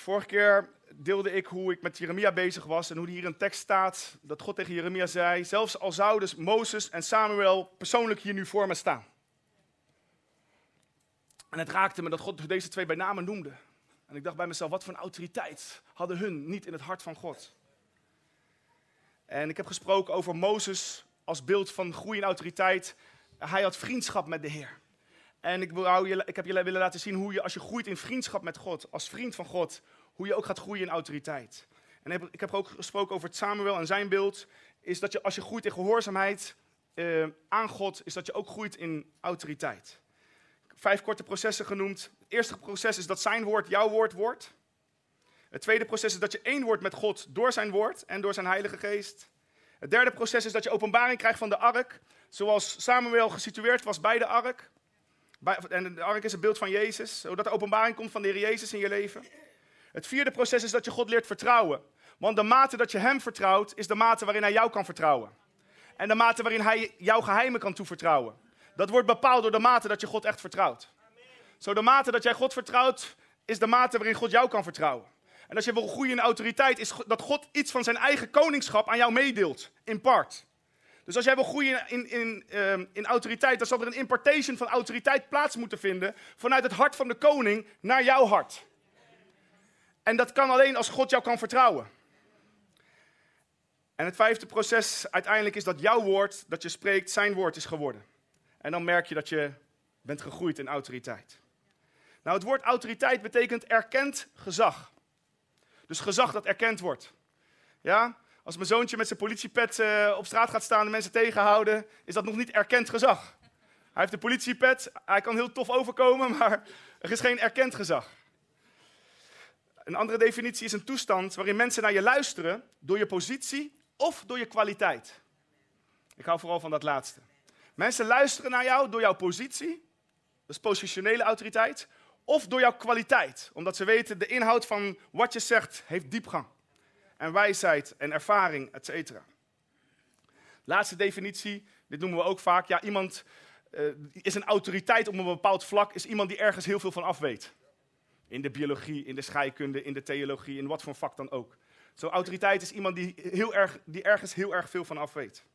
Vorige keer deelde ik hoe ik met Jeremia bezig was en hoe hier een tekst staat dat God tegen Jeremia zei, zelfs al zouden Mozes en Samuel persoonlijk hier nu voor me staan. En het raakte me dat God deze twee bij name noemde. En ik dacht bij mezelf, wat voor een autoriteit hadden hun niet in het hart van God. En ik heb gesproken over Mozes als beeld van groei en autoriteit. Hij had vriendschap met de Heer. En ik heb jullie willen laten zien hoe je, als je groeit in vriendschap met God, als vriend van God, hoe je ook gaat groeien in autoriteit. En ik heb ook gesproken over het Samuel en zijn beeld, is dat je als je groeit in gehoorzaamheid aan God, is dat je ook groeit in autoriteit. 5 korte processen genoemd. Het eerste proces is dat zijn woord jouw woord wordt. Het tweede proces is dat je één wordt met God door zijn woord en door zijn Heilige Geest. Het derde proces is dat je openbaring krijgt van de ark, zoals Samuel gesitueerd was bij de ark. En de ark is een beeld van Jezus, zodat er openbaring komt van de Heer Jezus in je leven. Het vierde proces is dat je God leert vertrouwen. Want de mate dat je hem vertrouwt, is de mate waarin hij jou kan vertrouwen. En de mate waarin hij jouw geheimen kan toevertrouwen. Dat wordt bepaald door de mate dat je God echt vertrouwt. Zo de mate dat jij God vertrouwt, is de mate waarin God jou kan vertrouwen. En als je wil groeien in autoriteit, is dat God iets van zijn eigen koningschap aan jou meedeelt, in part. Dus als jij wil groeien in autoriteit, dan zal er een impartation van autoriteit plaats moeten vinden vanuit het hart van de koning naar jouw hart. En dat kan alleen als God jou kan vertrouwen. En het vijfde proces uiteindelijk is dat jouw woord, dat je spreekt, zijn woord is geworden. En dan merk je dat je bent gegroeid in autoriteit. Nou, het woord autoriteit betekent erkend gezag. Dus gezag dat erkend wordt. Ja? Als mijn zoontje met zijn politiepet op straat gaat staan en mensen tegenhouden, is dat nog niet erkend gezag. Hij heeft een politiepet, hij kan heel tof overkomen, maar er is geen erkend gezag. Een andere definitie is een toestand waarin mensen naar je luisteren door je positie of door je kwaliteit. Ik hou vooral van dat laatste. Mensen luisteren naar jou door jouw positie, dat is positionele autoriteit, of door jouw kwaliteit, omdat ze weten de inhoud van wat je zegt heeft diepgang. En wijsheid en ervaring, et cetera. Laatste definitie, dit noemen we ook vaak. Ja, iemand is een autoriteit op een bepaald vlak, is iemand die ergens heel veel van af weet. In de biologie, in de scheikunde, in de theologie, in wat voor vak dan ook. Zo'n autoriteit is iemand die ergens heel erg veel van af weet.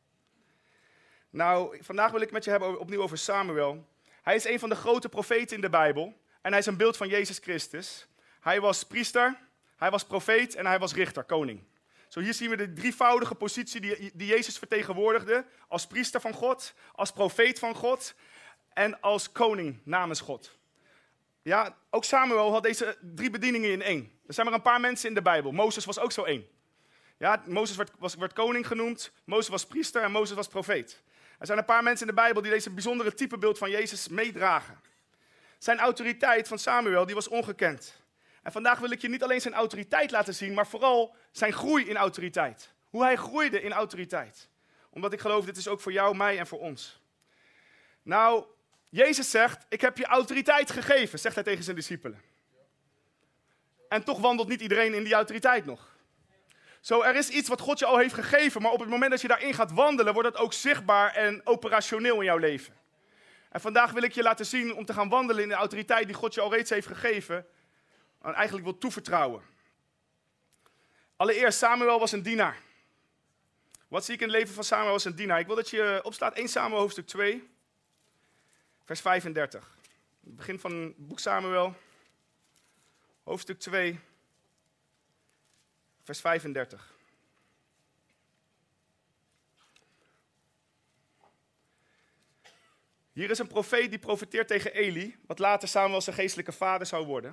Nou, vandaag wil ik met je hebben opnieuw over Samuel. Hij is een van de grote profeten in de Bijbel. En hij is een beeld van Jezus Christus. Hij was priester, hij was profeet en hij was richter, koning. Zo hier zien we de drievoudige positie die Jezus vertegenwoordigde. Als priester van God, als profeet van God en als koning namens God. Ja, ook Samuel had deze 3 bedieningen in één. Er zijn maar een paar mensen in de Bijbel. Mozes was ook zo één. Ja, Mozes werd koning genoemd, Mozes was priester en Mozes was profeet. Er zijn een paar mensen in de Bijbel die deze bijzondere typebeeld van Jezus meedragen. Zijn autoriteit van Samuel, die was ongekend. En vandaag wil ik je niet alleen zijn autoriteit laten zien, maar vooral zijn groei in autoriteit. Hoe hij groeide in autoriteit. Omdat ik geloof, dit is ook voor jou, mij en voor ons. Nou, Jezus zegt, ik heb je autoriteit gegeven, zegt hij tegen zijn discipelen. En toch wandelt niet iedereen in die autoriteit nog. Zo, er is iets wat God je al heeft gegeven, maar op het moment dat je daarin gaat wandelen, wordt het ook zichtbaar en operationeel in jouw leven. En vandaag wil ik je laten zien om te gaan wandelen in de autoriteit die God je al reeds heeft gegeven. En eigenlijk wil toevertrouwen. Allereerst, Samuel was een dienaar. Wat zie ik in het leven van Samuel als een dienaar? Ik wil dat je opslaat 1 Samuel hoofdstuk 2, vers 35. Het begin van het boek Samuel, hoofdstuk 2, vers 35. Hier is een profeet die profeteert tegen Eli, wat later Samuel zijn geestelijke vader zou worden.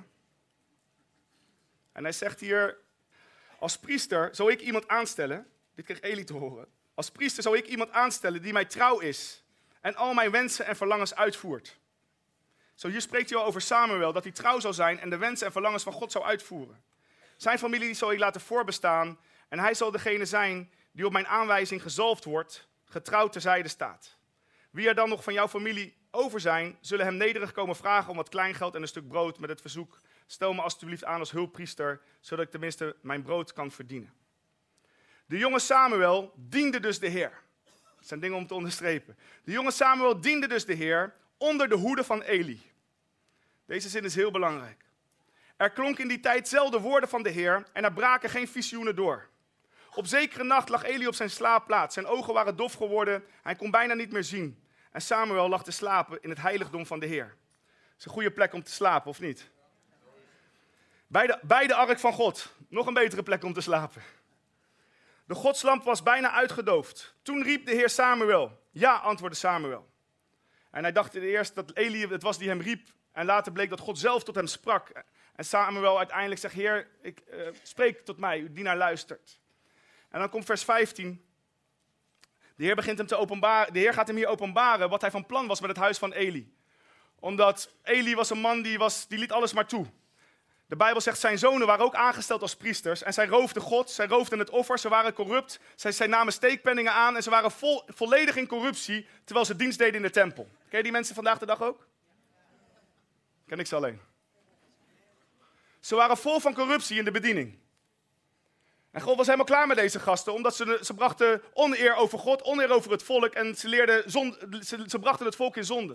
En hij zegt hier, als priester zou ik iemand aanstellen, dit kreeg Eli te horen, als priester zou ik iemand aanstellen die mij trouw is en al mijn wensen en verlangens uitvoert. Zo hier spreekt hij al over Samuel, dat hij trouw zou zijn en de wensen en verlangens van God zou uitvoeren. Zijn familie zal ik laten voorbestaan en hij zal degene zijn die op mijn aanwijzing gezalfd wordt, getrouw terzijde staat. Wie er dan nog van jouw familie over zijn, zullen hem nederig komen vragen om wat kleingeld en een stuk brood met het verzoek, stel me alstublieft aan als hulppriester, zodat ik tenminste mijn brood kan verdienen. De jonge Samuel diende dus de Heer. Dat zijn dingen om te onderstrepen. De jonge Samuel diende dus de Heer onder de hoede van Eli. Deze zin is heel belangrijk. Er klonk in die tijd zelden woorden van de Heer en er braken geen visioenen door. Op zekere nacht lag Eli op zijn slaapplaats. Zijn ogen waren dof geworden, hij kon bijna niet meer zien. En Samuel lag te slapen in het heiligdom van de Heer. Dat is een goede plek om te slapen, of niet? Bij de ark van God. Nog een betere plek om te slapen. De godslamp was bijna uitgedoofd. Toen riep de Heer Samuel. Ja, antwoordde Samuel. En hij dacht eerst dat Eli het was die hem riep. En later bleek dat God zelf tot hem sprak. En Samuel uiteindelijk zegt, Heer, spreek tot mij, uw dienaar luistert. En dan komt vers 15. De Heer begint hem te openbaren. De Heer gaat hem hier openbaren wat hij van plan was met het huis van Eli. Omdat Eli was een man die liet alles maar toe. De Bijbel zegt, zijn zonen waren ook aangesteld als priesters. En zij roofden God, zij roofden het offer, ze waren corrupt. Zij namen steekpenningen aan en ze waren volledig in corruptie, terwijl ze dienst deden in de tempel. Ken je die mensen vandaag de dag ook? Ken ik ze alleen. Ze waren vol van corruptie in de bediening. En God was helemaal klaar met deze gasten, omdat ze brachten oneer over God, oneer over het volk. En ze brachten het volk in zonde.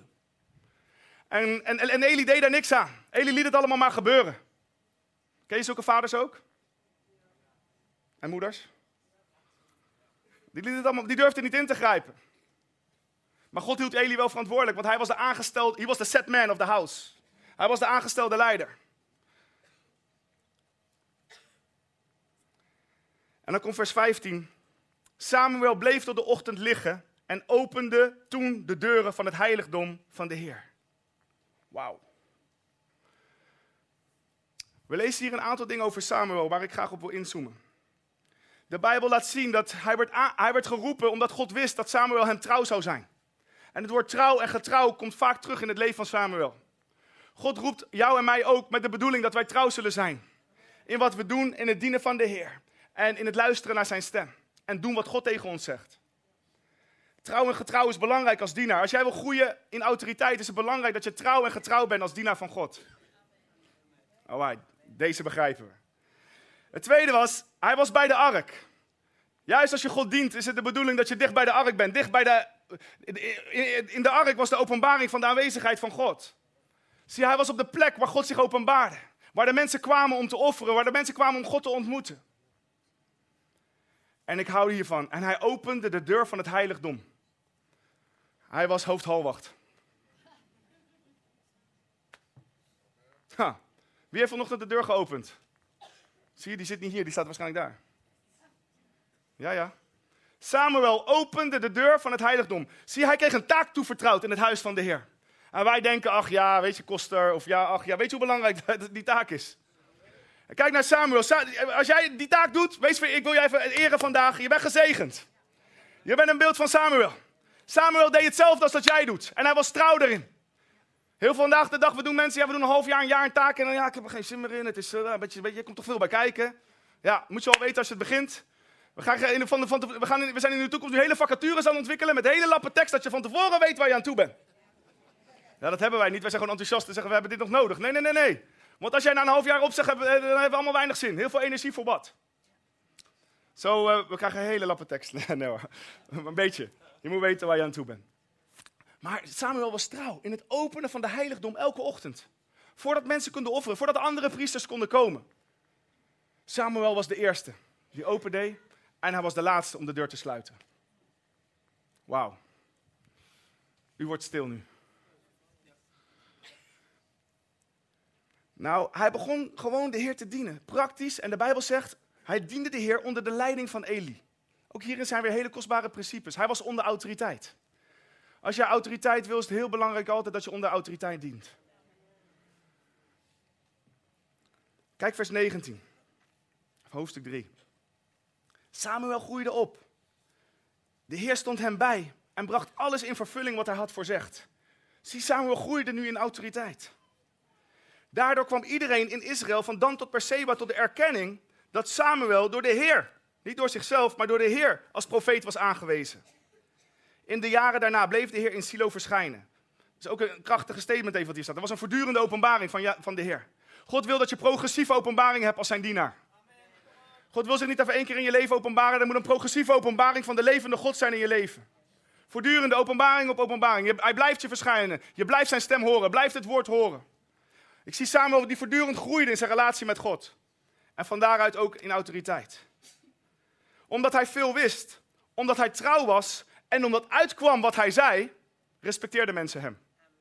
En Eli deed daar niks aan. Eli liet het allemaal maar gebeuren. Ken je zulke vaders ook? En moeders? Die durfden niet in te grijpen. Maar God hield Eli wel verantwoordelijk, want hij was de aangestelde, he was the set man of the house. Hij was de aangestelde leider. En dan komt vers 15. Samuel bleef tot de ochtend liggen en opende toen de deuren van het heiligdom van de Heer. Wauw. We lezen hier een aantal dingen over Samuel waar ik graag op wil inzoomen. De Bijbel laat zien dat hij werd geroepen omdat God wist dat Samuel hem trouw zou zijn. En het woord trouw en getrouw komt vaak terug in het leven van Samuel. God roept jou en mij ook met de bedoeling dat wij trouw zullen zijn. In wat we doen, in het dienen van de Heer. En in het luisteren naar zijn stem. En doen wat God tegen ons zegt. Trouw en getrouw is belangrijk als dienaar. Als jij wil groeien in autoriteit is het belangrijk dat je trouw en getrouw bent als dienaar van God. Alright, deze begrijpen we. Het tweede was, hij was bij de ark. Juist als je God dient is het de bedoeling dat je dicht bij de ark bent. In de ark was de openbaring van de aanwezigheid van God. Zie, hij was op de plek waar God zich openbaarde. Waar de mensen kwamen om te offeren, waar de mensen kwamen om God te ontmoeten. En ik hou hiervan. En hij opende de deur van het heiligdom. Hij was hoofdhalwacht. Wie heeft vanochtend de deur geopend? Zie je, die zit niet hier, die staat waarschijnlijk daar. Ja. Samuel opende de deur van het heiligdom. Zie je, hij kreeg een taak toevertrouwd in het huis van de Heer. En wij denken, ach ja, weet je, koster, of ja, ach ja, weet je hoe belangrijk die taak is? En kijk naar Samuel. Als jij die taak doet, ik wil je even eren vandaag, je bent gezegend. Je bent een beeld van Samuel. Samuel deed hetzelfde als dat jij doet. En hij was trouw erin. Heel vandaag de dag, we doen een half jaar, een jaar een taak. En dan, ja, ik heb er geen zin meer in. Het is een beetje, je komt toch veel bij kijken. Ja, moet je al weten als je het begint. We zijn in de toekomst nu hele vacatures aan het ontwikkelen met hele lappen tekst, dat je van tevoren weet waar je aan toe bent. Ja, dat hebben wij niet. Wij zijn gewoon enthousiast en zeggen, we hebben dit nog nodig. Nee. Want als jij na een half jaar opzegt, dan hebben we allemaal weinig zin. Heel veel energie voor wat? We krijgen een hele lappen tekst. Nee hoor, een beetje. Je moet weten waar je aan toe bent. Maar Samuel was trouw in het openen van de heiligdom elke ochtend. Voordat mensen konden offeren, voordat andere priesters konden komen. Samuel was de eerste die open deed en hij was de laatste om de deur te sluiten. Wauw. U wordt stil nu. Nou, hij begon gewoon de Heer te dienen. Praktisch, en de Bijbel zegt, hij diende de Heer onder de leiding van Eli. Ook hierin zijn weer hele kostbare principes. Hij was onder autoriteit. Als je autoriteit wil, is het heel belangrijk altijd dat je onder autoriteit dient. Kijk vers 19. Hoofdstuk 3. Samuel groeide op. De Heer stond hem bij en bracht alles in vervulling wat hij had voorzegd. Zie, Samuel groeide nu in autoriteit. Daardoor kwam iedereen in Israël van Dan tot Berseba tot de erkenning dat Samuel door de Heer, niet door zichzelf, maar door de Heer als profeet was aangewezen. In de jaren daarna bleef de Heer in Silo verschijnen. Dat is ook een krachtige statement even wat hier staat. Er was een voortdurende openbaring van de Heer. God wil dat je progressieve openbaring hebt als zijn dienaar. God wil zich niet even 1 keer in je leven openbaren. Er moet een progressieve openbaring van de levende God zijn in je leven. Voortdurende openbaring op openbaring. Hij blijft je verschijnen. Je blijft zijn stem horen. Blijft het woord horen. Ik zie Samuel die voortdurend groeide in zijn relatie met God. En van daaruit ook in autoriteit. Omdat hij veel wist, omdat hij trouw was en omdat uitkwam wat hij zei, respecteerden mensen hem.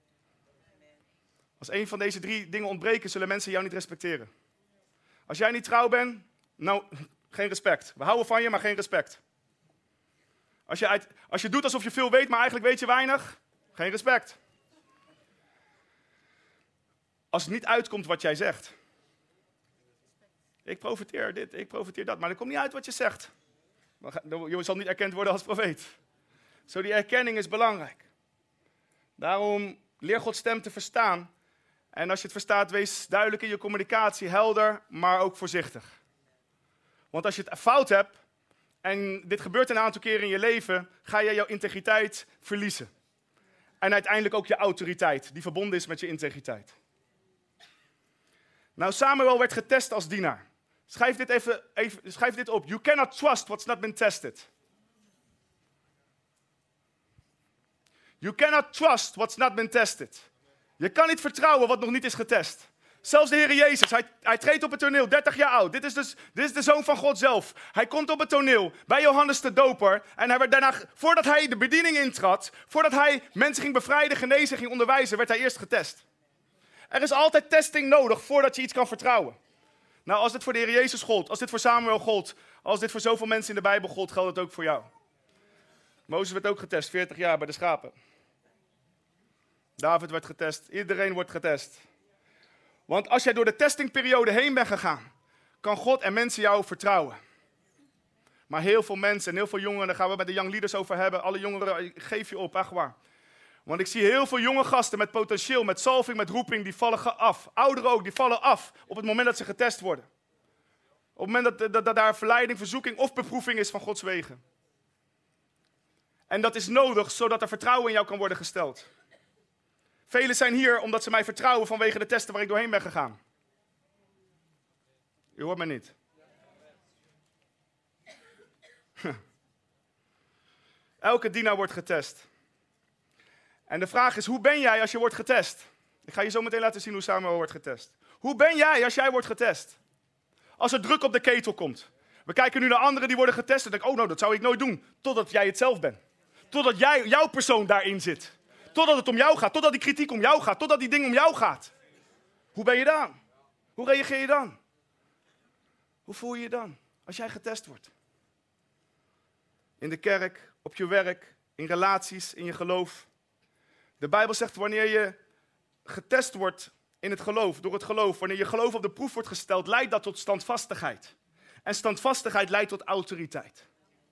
Als een van deze 3 dingen ontbreken, zullen mensen jou niet respecteren. Als jij niet trouw bent, nou, geen respect. We houden van je, maar geen respect. Als je doet alsof je veel weet, maar eigenlijk weet je weinig, geen respect. Als het niet uitkomt wat jij zegt. Ik profiteer dit, ik profiteer dat, maar er komt niet uit wat je zegt. Je zal niet erkend worden als profeet. Zo, die erkenning is belangrijk. Daarom leer Gods stem te verstaan. En als je het verstaat, wees duidelijk in je communicatie, helder, maar ook voorzichtig. Want als je het fout hebt, en dit gebeurt een aantal keren in je leven, ga je jouw integriteit verliezen. En uiteindelijk ook je autoriteit, die verbonden is met je integriteit. Nou, Samuel werd getest als dienaar. Schrijf dit op. You cannot trust what's not been tested. You cannot trust what's not been tested. Je kan niet vertrouwen wat nog niet is getest. Zelfs de Heer Jezus, hij treedt op het toneel, 30 jaar oud. Dit is de Zoon van God zelf. Hij komt op het toneel bij Johannes de Doper. En hij werd daarna, voordat hij de bediening intrad, voordat hij mensen ging bevrijden, genezen, ging onderwijzen, werd hij eerst getest. Er is altijd testing nodig voordat je iets kan vertrouwen. Nou, als dit voor de Heer Jezus gold, als dit voor Samuel gold, als dit voor zoveel mensen in de Bijbel gold, geldt het ook voor jou. Mozes werd ook getest, 40 jaar bij de schapen. David werd getest, iedereen wordt getest. Want als jij door de testingperiode heen bent gegaan, kan God en mensen jou vertrouwen. Maar heel veel mensen en heel veel jongeren, daar gaan we met de young leaders over hebben. Alle jongeren, ik geef je op, echt waar. Want ik zie heel veel jonge gasten met potentieel, met salving, met roeping, die vallen af. Ouderen ook, die vallen af op het moment dat ze getest worden. Op het moment dat daar verleiding, verzoeking of beproeving is van Gods wegen. En dat is nodig, zodat er vertrouwen in jou kan worden gesteld. Velen zijn hier omdat ze mij vertrouwen vanwege de testen waar ik doorheen ben gegaan. U hoort me niet. Elke dienaar wordt getest. En de vraag is, hoe ben jij als je wordt getest? Ik ga je zo meteen laten zien hoe Samuel wordt getest. Hoe ben jij als jij wordt getest? Als er druk op de ketel komt. We kijken nu naar anderen die worden getest en denken, oh nou, dat zou ik nooit doen. Totdat jij het zelf bent. Totdat jouw persoon daarin zit. Totdat het om jou gaat, totdat die kritiek om jou gaat, totdat die ding om jou gaat. Hoe ben je dan? Hoe reageer je dan? Hoe voel je je dan als jij getest wordt? In de kerk, op je werk, in relaties, in je geloof. De Bijbel zegt wanneer je getest wordt in het geloof, door het geloof, wanneer je geloof op de proef wordt gesteld, leidt dat tot standvastigheid. En standvastigheid leidt tot autoriteit.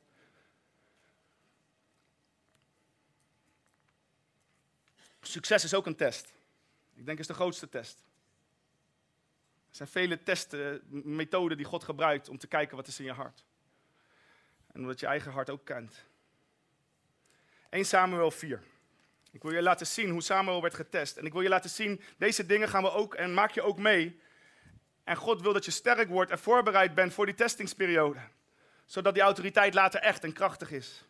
Succes is ook een test. Ik denk is de grootste test. Er zijn vele testmethoden die God gebruikt om te kijken wat is in je hart. En omdat je eigen hart ook kent. 1 Samuel 4. Ik wil je laten zien hoe Samuel werd getest. En ik wil je laten zien, deze dingen gaan we ook en maak je ook mee. En God wil dat je sterk wordt en voorbereid bent voor die testingsperiode. Zodat die autoriteit later echt en krachtig is.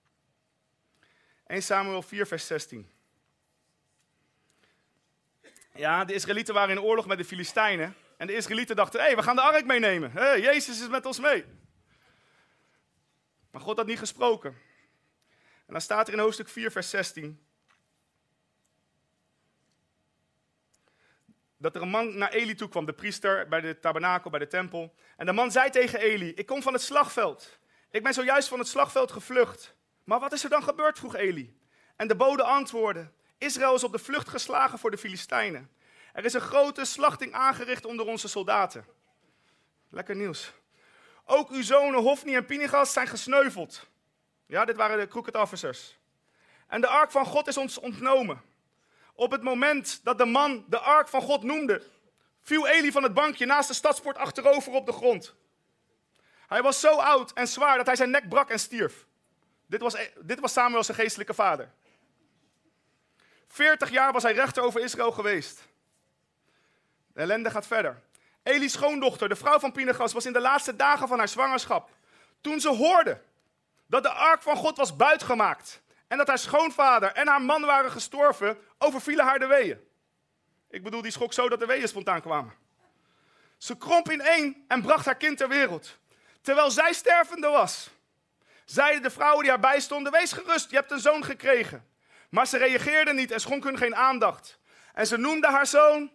1 Samuel 4 vers 16. Ja, de Israëlieten waren in oorlog met de Filistijnen. En de Israëlieten dachten, hé, we gaan de ark meenemen. Jezus is met ons mee. Maar God had niet gesproken. En dan staat er in hoofdstuk 4 vers 16. Dat er een man naar Eli toe kwam, de priester, bij de tabernakel, bij de tempel. En de man zei tegen Eli, ik kom van het slagveld. Ik ben zojuist van het slagveld gevlucht. Maar wat is er dan gebeurd, vroeg Eli. En de bode antwoordde, Israël is op de vlucht geslagen voor de Filistijnen. Er is een grote slachting aangericht onder onze soldaten. Lekker nieuws. Ook uw zonen Hofni en Pinchas zijn gesneuveld. Ja, dit waren de crooked officers. En de ark van God is ons ontnomen. Op het moment dat de man de ark van God noemde, viel Eli van het bankje naast de stadspoort achterover op de grond. Hij was zo oud en zwaar dat hij zijn nek brak en stierf. Dit was Samuel zijn geestelijke vader. 40 jaar was hij rechter over Israël geweest. De ellende gaat verder. Eli's schoondochter, de vrouw van Pinchas, was in de laatste dagen van haar zwangerschap. Toen ze hoorde dat de ark van God was buitgemaakt en dat haar schoonvader en haar man waren gestorven, overvielen haar de weeën. Ik bedoel, die schrok zo dat de weeën spontaan kwamen. Ze kromp ineen en bracht haar kind ter wereld. Terwijl zij stervende was, zeiden de vrouwen die haar bijstonden, wees gerust, je hebt een zoon gekregen. Maar ze reageerde niet en schonk hun geen aandacht. En ze noemde haar zoon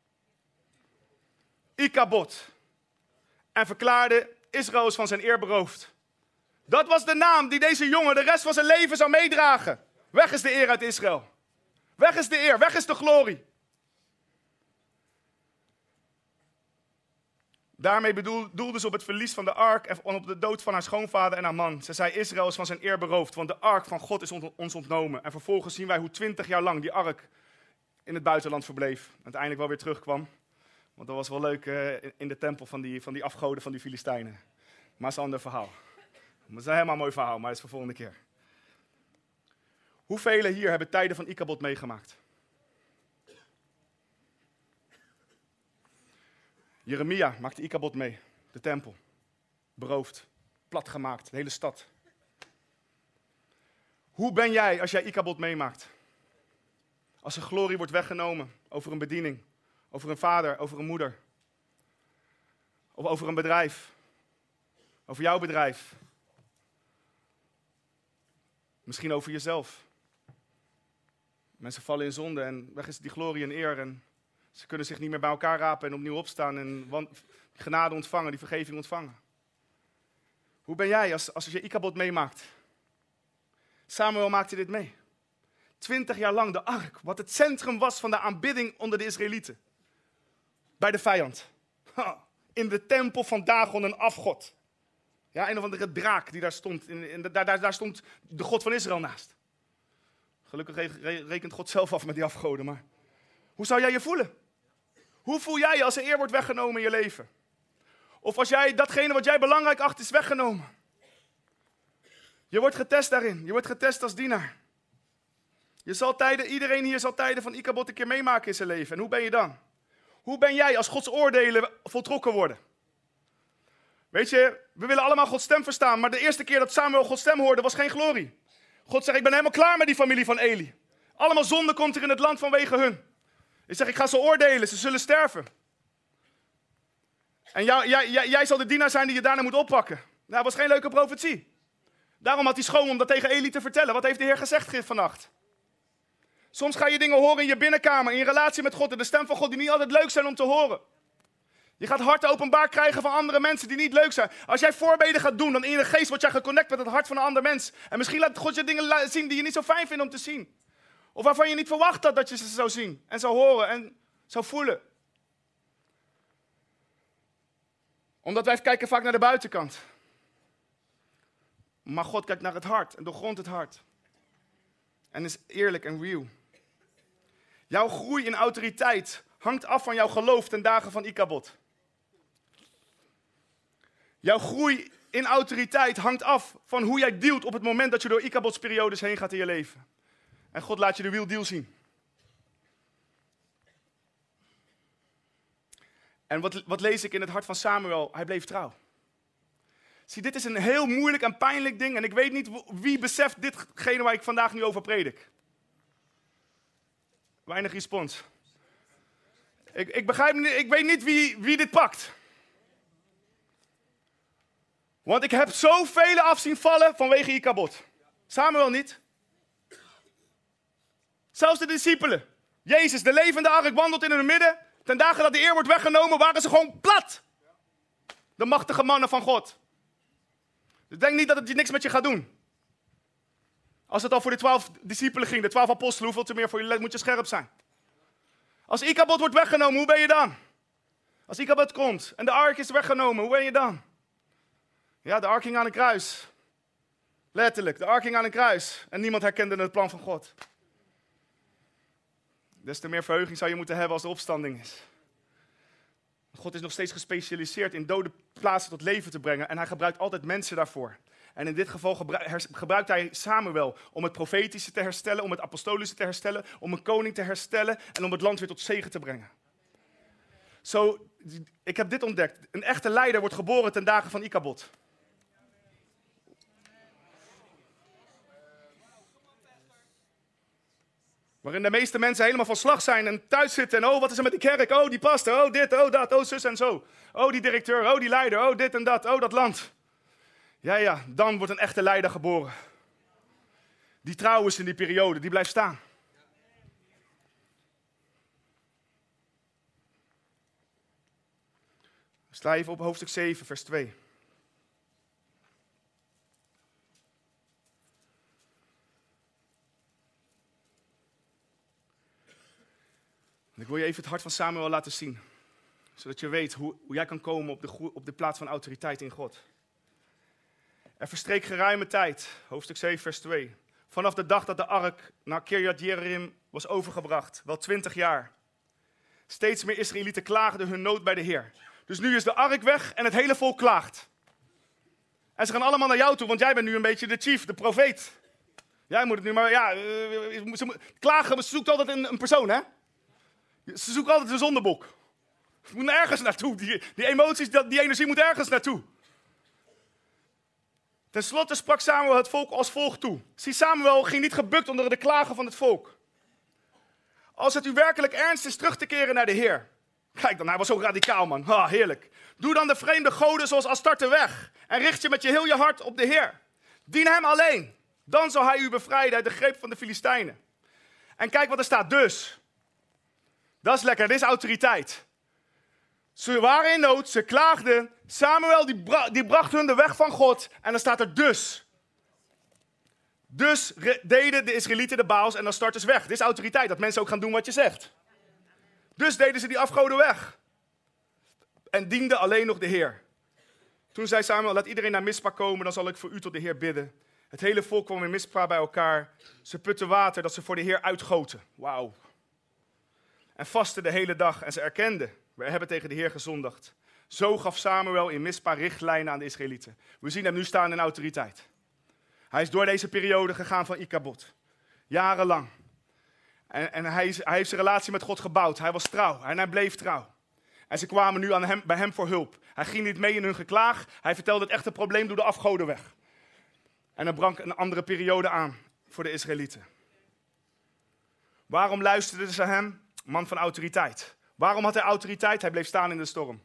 Ikabod. En verklaarde, Israël is van zijn eer beroofd. Dat was de naam die deze jongen de rest van zijn leven zou meedragen. Weg is de eer uit Israël. Weg is de eer, weg is de glorie. Daarmee doelde ze op het verlies van de ark en op de dood van haar schoonvader en haar man. Ze zei, Israël is van zijn eer beroofd, want de ark van God is ons ontnomen. En vervolgens zien wij hoe 20 jaar lang die ark in het buitenland verbleef. En uiteindelijk wel weer terugkwam. Want dat was wel leuk in de tempel van die afgoden van die Filistijnen. Maar dat is een ander verhaal. Dat is een helemaal mooi verhaal, maar dat is voor de volgende keer. Hoeveel hier hebben tijden van Ikabod meegemaakt? Jeremia maakte Ikabod mee. De tempel. Beroofd. Platgemaakt. De hele stad. Hoe ben jij als jij Ikabod meemaakt? Als er glorie wordt weggenomen over een bediening. Over een vader, over een moeder. Of over een bedrijf. Over jouw bedrijf. Misschien over jezelf. Mensen vallen in zonde en weg is die glorie en eer. En ze kunnen zich niet meer bij elkaar rapen en opnieuw opstaan. En genade ontvangen, die vergeving ontvangen. Hoe ben jij als je Ikabod meemaakt? Samuel maakte dit mee. 20 jaar lang de ark, wat het centrum was van de aanbidding onder de Israëlieten. Bij de vijand. In de tempel van Dagon, een afgod. Ja, een of andere draak die daar stond. Daar stond de God van Israël naast. Gelukkig rekent God zelf af met die afgoden. Maar hoe zou jij je voelen? Hoe voel jij je als er eer wordt weggenomen in je leven? Of als datgene wat jij belangrijk acht is weggenomen. Je wordt getest daarin. Je wordt getest als dienaar. Iedereen hier zal tijden van Ikabod een keer meemaken in zijn leven. En hoe ben je dan? Hoe ben jij als Gods oordelen voltrokken worden? Weet je, we willen allemaal Gods stem verstaan, maar de eerste keer dat Samuel Gods stem hoorde was geen glorie. God zegt, ik ben helemaal klaar met die familie van Eli. Allemaal zonde komt er in het land vanwege hun. Ik zeg, ik ga ze oordelen, ze zullen sterven. En jij zal de dienaar zijn die je daarna moet oppakken. Nou, dat was geen leuke profetie. Daarom had hij schoon om dat tegen Eli te vertellen. Wat heeft de Heer gezegd vannacht? Soms ga je dingen horen in je binnenkamer, in je relatie met God en de stem van God die niet altijd leuk zijn om te horen. Je gaat harten openbaar krijgen van andere mensen die niet leuk zijn. Als jij voorbeden gaat doen, dan in de geest word jij geconnect met het hart van een ander mens. En misschien laat God je dingen zien die je niet zo fijn vindt om te zien. Of waarvan je niet verwacht had dat je ze zou zien en zou horen en zou voelen. Omdat wij kijken vaak naar de buitenkant. Maar God kijkt naar het hart en doorgrondt het hart. En is eerlijk en real. Jouw groei in autoriteit hangt af van jouw geloof ten dagen van Ikabod. Jouw groei in autoriteit hangt af van hoe jij dealt op het moment dat je door Ikabods periodes heen gaat in je leven. En God laat je de real deal zien. En wat lees ik in het hart van Samuel? Hij bleef trouw. Zie, dit is een heel moeilijk en pijnlijk ding. En ik weet niet wie beseft ditgene waar ik vandaag nu over predik. Weinig respons. Ik weet niet wie dit pakt. Want ik heb zoveel af zien vallen vanwege Ikabod. Samuel niet. Zelfs de discipelen. Jezus, de levende ark, wandelt in hun midden. Ten dagen dat de eer wordt weggenomen, waren ze gewoon plat. De machtige mannen van God. Dus denk niet dat het niks met je gaat doen. Als het al voor de 12 discipelen ging, de 12 apostelen, hoeveel te meer voor je moet je scherp zijn. Als Ikabod wordt weggenomen, hoe ben je dan? Als Ikabod komt en de ark is weggenomen, hoe ben je dan? Ja, de ark hing aan een kruis. Letterlijk, de ark hing aan een kruis. En niemand herkende het plan van God. Des te meer verheuging zou je moeten hebben als er opstanding is. God is nog steeds gespecialiseerd in dode plaatsen tot leven te brengen. En hij gebruikt altijd mensen daarvoor. En in dit geval gebruikt hij Samuel om het profetische te herstellen, om het apostolische te herstellen, om een koning te herstellen en om het land weer tot zegen te brengen. Ik heb dit ontdekt. Een echte leider wordt geboren ten dagen van Ikabod. Waarin de meeste mensen helemaal van slag zijn en thuis zitten. En wat is er met die kerk? Oh, die pastor. Oh, dit, oh, dat. Zus en zo. Oh, die directeur. Oh, die leider. Oh, dit en dat. Oh, dat land. Ja, dan wordt een echte leider geboren. Die trouw is in die periode. Die blijft staan. Sla even op hoofdstuk 7, vers 2. Ik wil je even het hart van Samuel laten zien. Zodat je weet hoe jij kan komen op de plaats van autoriteit in God. Er verstreek geruime tijd, hoofdstuk 7, vers 2. Vanaf de dag dat de ark naar Kirjat Jearim was overgebracht, wel 20 jaar. Steeds meer Israëlieten klaagden hun nood bij de Heer. Dus nu is de ark weg en het hele volk klaagt. En ze gaan allemaal naar jou toe, want jij bent nu een beetje de chief, de profeet. Jij moet het nu maar, klagen, ze zoekt altijd een persoon, hè? Ze zoeken altijd een zondebok. Ze moeten ergens naartoe. Die emoties, die energie moet ergens naartoe. Ten slotte sprak Samuel het volk als volgt toe. Zie, Samuel ging niet gebukt onder de klagen van het volk. Als het u werkelijk ernst is terug te keren naar de Heer. Kijk dan, hij was zo radicaal, man. Ha, heerlijk. Doe dan de vreemde goden zoals Astarte weg. En richt je met je heel je hart op de Heer. Dien hem alleen. Dan zal hij u bevrijden uit de greep van de Filistijnen. En kijk wat er staat. Dus. Dat is lekker, dit is autoriteit. Ze waren in nood, ze klaagden. Samuel die bracht hun de weg van God. En dan staat er dus. Dus deden de Israëlieten de Baals en Astartes weg. Dit is autoriteit, dat mensen ook gaan doen wat je zegt. Dus deden ze die afgoden weg. En dienden alleen nog de Heer. Toen zei Samuel, laat iedereen naar Mispa komen, dan zal ik voor u tot de Heer bidden. Het hele volk kwam in Mispa bij elkaar. Ze putten water dat ze voor de Heer uitgoten. Wauw. En vasten de hele dag en ze erkenden, we hebben tegen de Heer gezondigd. Zo gaf Samuel in Mispa richtlijnen aan de Israëlieten. We zien hem nu staan in autoriteit. Hij is door deze periode gegaan van Ikabod. Jarenlang. En hij heeft zijn relatie met God gebouwd. Hij was trouw en hij bleef trouw. En ze kwamen nu bij hem voor hulp. Hij ging niet mee in hun geklaag. Hij vertelde het echte probleem, doe de afgoden weg. En er brak een andere periode aan voor de Israëlieten. Waarom luisterden ze hem? Man van autoriteit. Waarom had hij autoriteit? Hij bleef staan in de storm.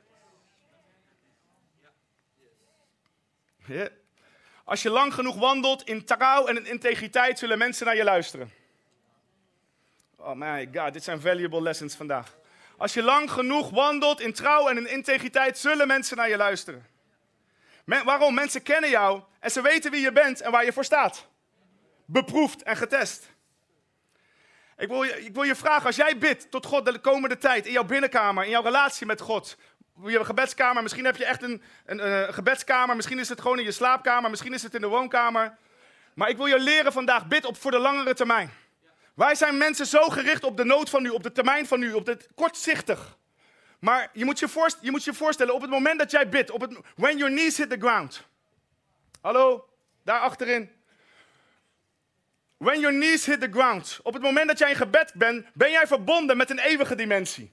Ja. Als je lang genoeg wandelt in trouw en in integriteit, zullen mensen naar je luisteren. Oh my god, dit zijn valuable lessons vandaag. Als je lang genoeg wandelt in trouw en in integriteit, zullen mensen naar je luisteren. Waarom? Mensen kennen jou en ze weten wie je bent en waar je voor staat. Beproefd en getest. Ik wil je vragen, als jij bidt tot God de komende tijd, in jouw binnenkamer, in jouw relatie met God. Je hebt een gebedskamer, misschien heb je echt een gebedskamer, misschien is het gewoon in je slaapkamer, misschien is het in de woonkamer. Maar ik wil je leren vandaag, bid op voor de langere termijn. Wij zijn mensen zo gericht op de nood van nu, op de termijn van nu, op het kortzichtig. Maar je moet je voorstellen, op het moment dat jij bidt, when your knees hit the ground. Hallo, daar achterin. When your knees hit the ground. Op het moment dat jij in gebed bent, ben jij verbonden met een eeuwige dimensie.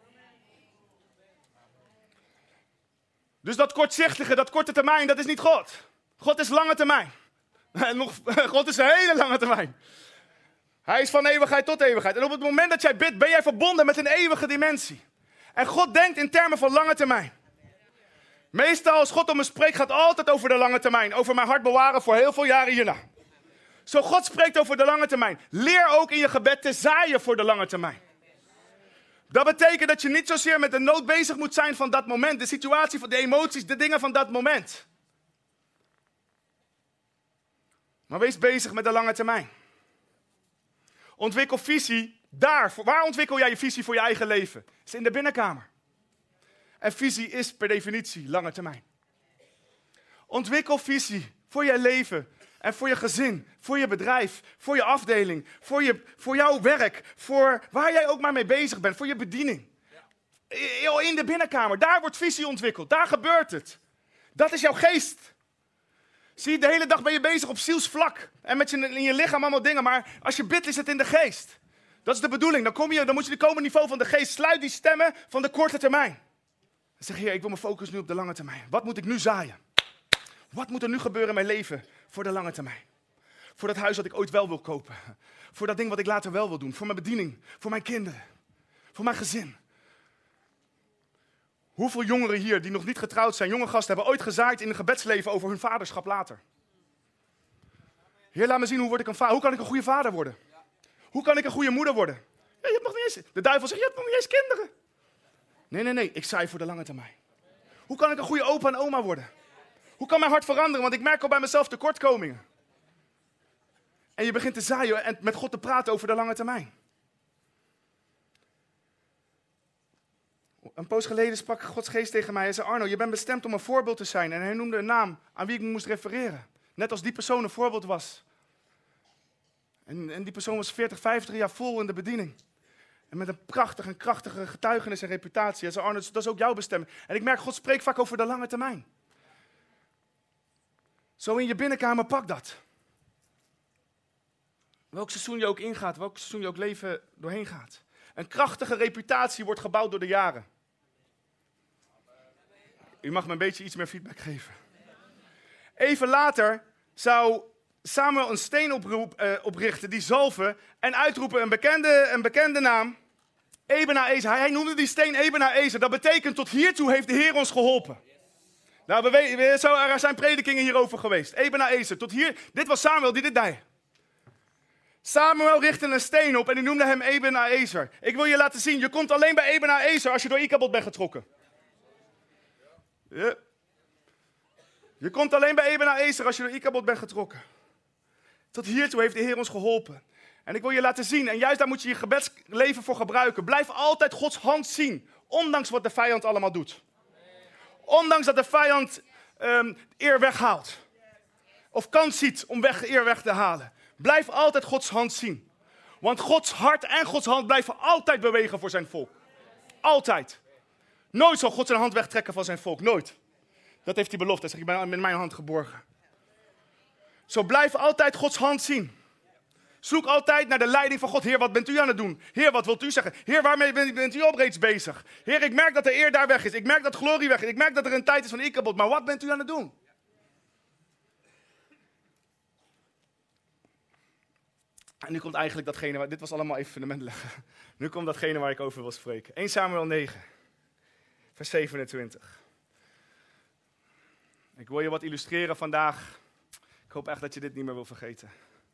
Dus dat kortzichtige, dat korte termijn, dat is niet God. God is lange termijn. God is een hele lange termijn. Hij is van eeuwigheid tot eeuwigheid. En op het moment dat jij bidt, ben jij verbonden met een eeuwige dimensie. En God denkt in termen van lange termijn. Meestal als God om me spreekt, gaat het altijd over de lange termijn. Over mijn hart bewaren voor heel veel jaren hierna. Zo God spreekt over de lange termijn. Leer ook in je gebed te zaaien voor de lange termijn. Dat betekent dat je niet zozeer met de nood bezig moet zijn van dat moment. De situatie, de emoties, de dingen van dat moment. Maar wees bezig met de lange termijn. Ontwikkel visie daar. Waar ontwikkel jij je visie voor je eigen leven? Dat is in de binnenkamer. En visie is per definitie lange termijn. Ontwikkel visie voor je leven. En voor je gezin, voor je bedrijf, voor je afdeling, voor jouw werk, voor waar jij ook maar mee bezig bent, voor je bediening. In de binnenkamer, daar wordt visie ontwikkeld, daar gebeurt het. Dat is jouw geest. Zie, de hele dag ben je bezig op zielsvlak en in je lichaam allemaal dingen, maar als je bidt is het in de geest. Dat is de bedoeling, dan moet je de komende niveau van de geest, sluit die stemmen van de korte termijn. Dan zeg je, Heer, ik wil mijn focus nu op de lange termijn. Wat moet ik nu zaaien? Wat moet er nu gebeuren in mijn leven voor de lange termijn? Voor dat huis dat ik ooit wel wil kopen. Voor dat ding wat ik later wel wil doen. Voor mijn bediening. Voor mijn kinderen. Voor mijn gezin. Hoeveel jongeren hier die nog niet getrouwd zijn, jonge gasten, hebben ooit gezaaid in een gebedsleven over hun vaderschap later? Heer, laat me zien, hoe word ik een vader? Hoe kan ik een goede vader worden? Hoe kan ik een goede moeder worden? Ja, je hebt nog niet eens, de duivel zegt, je hebt nog niet eens kinderen. Nee, ik zaai voor de lange termijn. Hoe kan ik een goede opa en oma worden? Hoe kan mijn hart veranderen? Want ik merk al bij mezelf tekortkomingen. En je begint te zaaien en met God te praten over de lange termijn. Een poos geleden sprak Gods geest tegen mij. Hij zei, Arno, je bent bestemd om een voorbeeld te zijn. En hij noemde een naam aan wie ik moest refereren. Net als die persoon een voorbeeld was. En die persoon was 40, 50 jaar vol in de bediening. En met een krachtige getuigenis en reputatie. Hij zei, Arno, dat is ook jouw bestemming. En ik merk, God spreekt vaak over de lange termijn. Zo in je binnenkamer, pak dat. Welk seizoen je ook ingaat, welk seizoen je ook leven doorheen gaat. Een krachtige reputatie wordt gebouwd door de jaren. U mag me een beetje iets meer feedback geven. Even later zou Samuel een steen oprichten, die zalven, en uitroepen een bekende naam. Ebenezer. Hij noemde die steen Ebenezer. Dat betekent, tot hiertoe heeft de Heer ons geholpen. Nou, er zijn predikingen hierover geweest. Ebenezer, tot hier. Dit was Samuel die dit deed. Samuel richtte een steen op en die noemde hem Ebenezer. Ik wil je laten zien, je komt alleen bij Ebenezer als je door Ikabod bent getrokken. Ja. Je komt alleen bij Ebenezer als je door Ikabod bent getrokken. Tot hiertoe heeft de Heer ons geholpen. En ik wil je laten zien, en juist daar moet je je gebedsleven voor gebruiken. Blijf altijd Gods hand zien, ondanks wat de vijand allemaal doet. Ondanks dat de vijand eer weghaalt. Of kans ziet om eer weg te halen. Blijf altijd Gods hand zien. Want Gods hart en Gods hand blijven altijd bewegen voor zijn volk. Altijd. Nooit zal God zijn hand wegtrekken van zijn volk. Nooit. Dat heeft hij beloofd. Hij zegt, ik ben met mijn hand geborgen. Zo blijf altijd Gods hand zien. Zoek altijd naar de leiding van God. Heer, wat bent u aan het doen? Heer, wat wilt u zeggen? Heer, waarmee bent u al reeds bezig? Heer, ik merk dat de eer daar weg is. Ik merk dat glorie weg is. Ik merk dat er een tijd is van Ikabod. Maar wat bent u aan het doen? En nu komt eigenlijk datgene, dit was allemaal even fundament leggen. Nu komt datgene waar ik over wil spreken. 1 Samuel 9, vers 27. Ik wil je wat illustreren vandaag. Ik hoop echt dat je dit niet meer wil vergeten.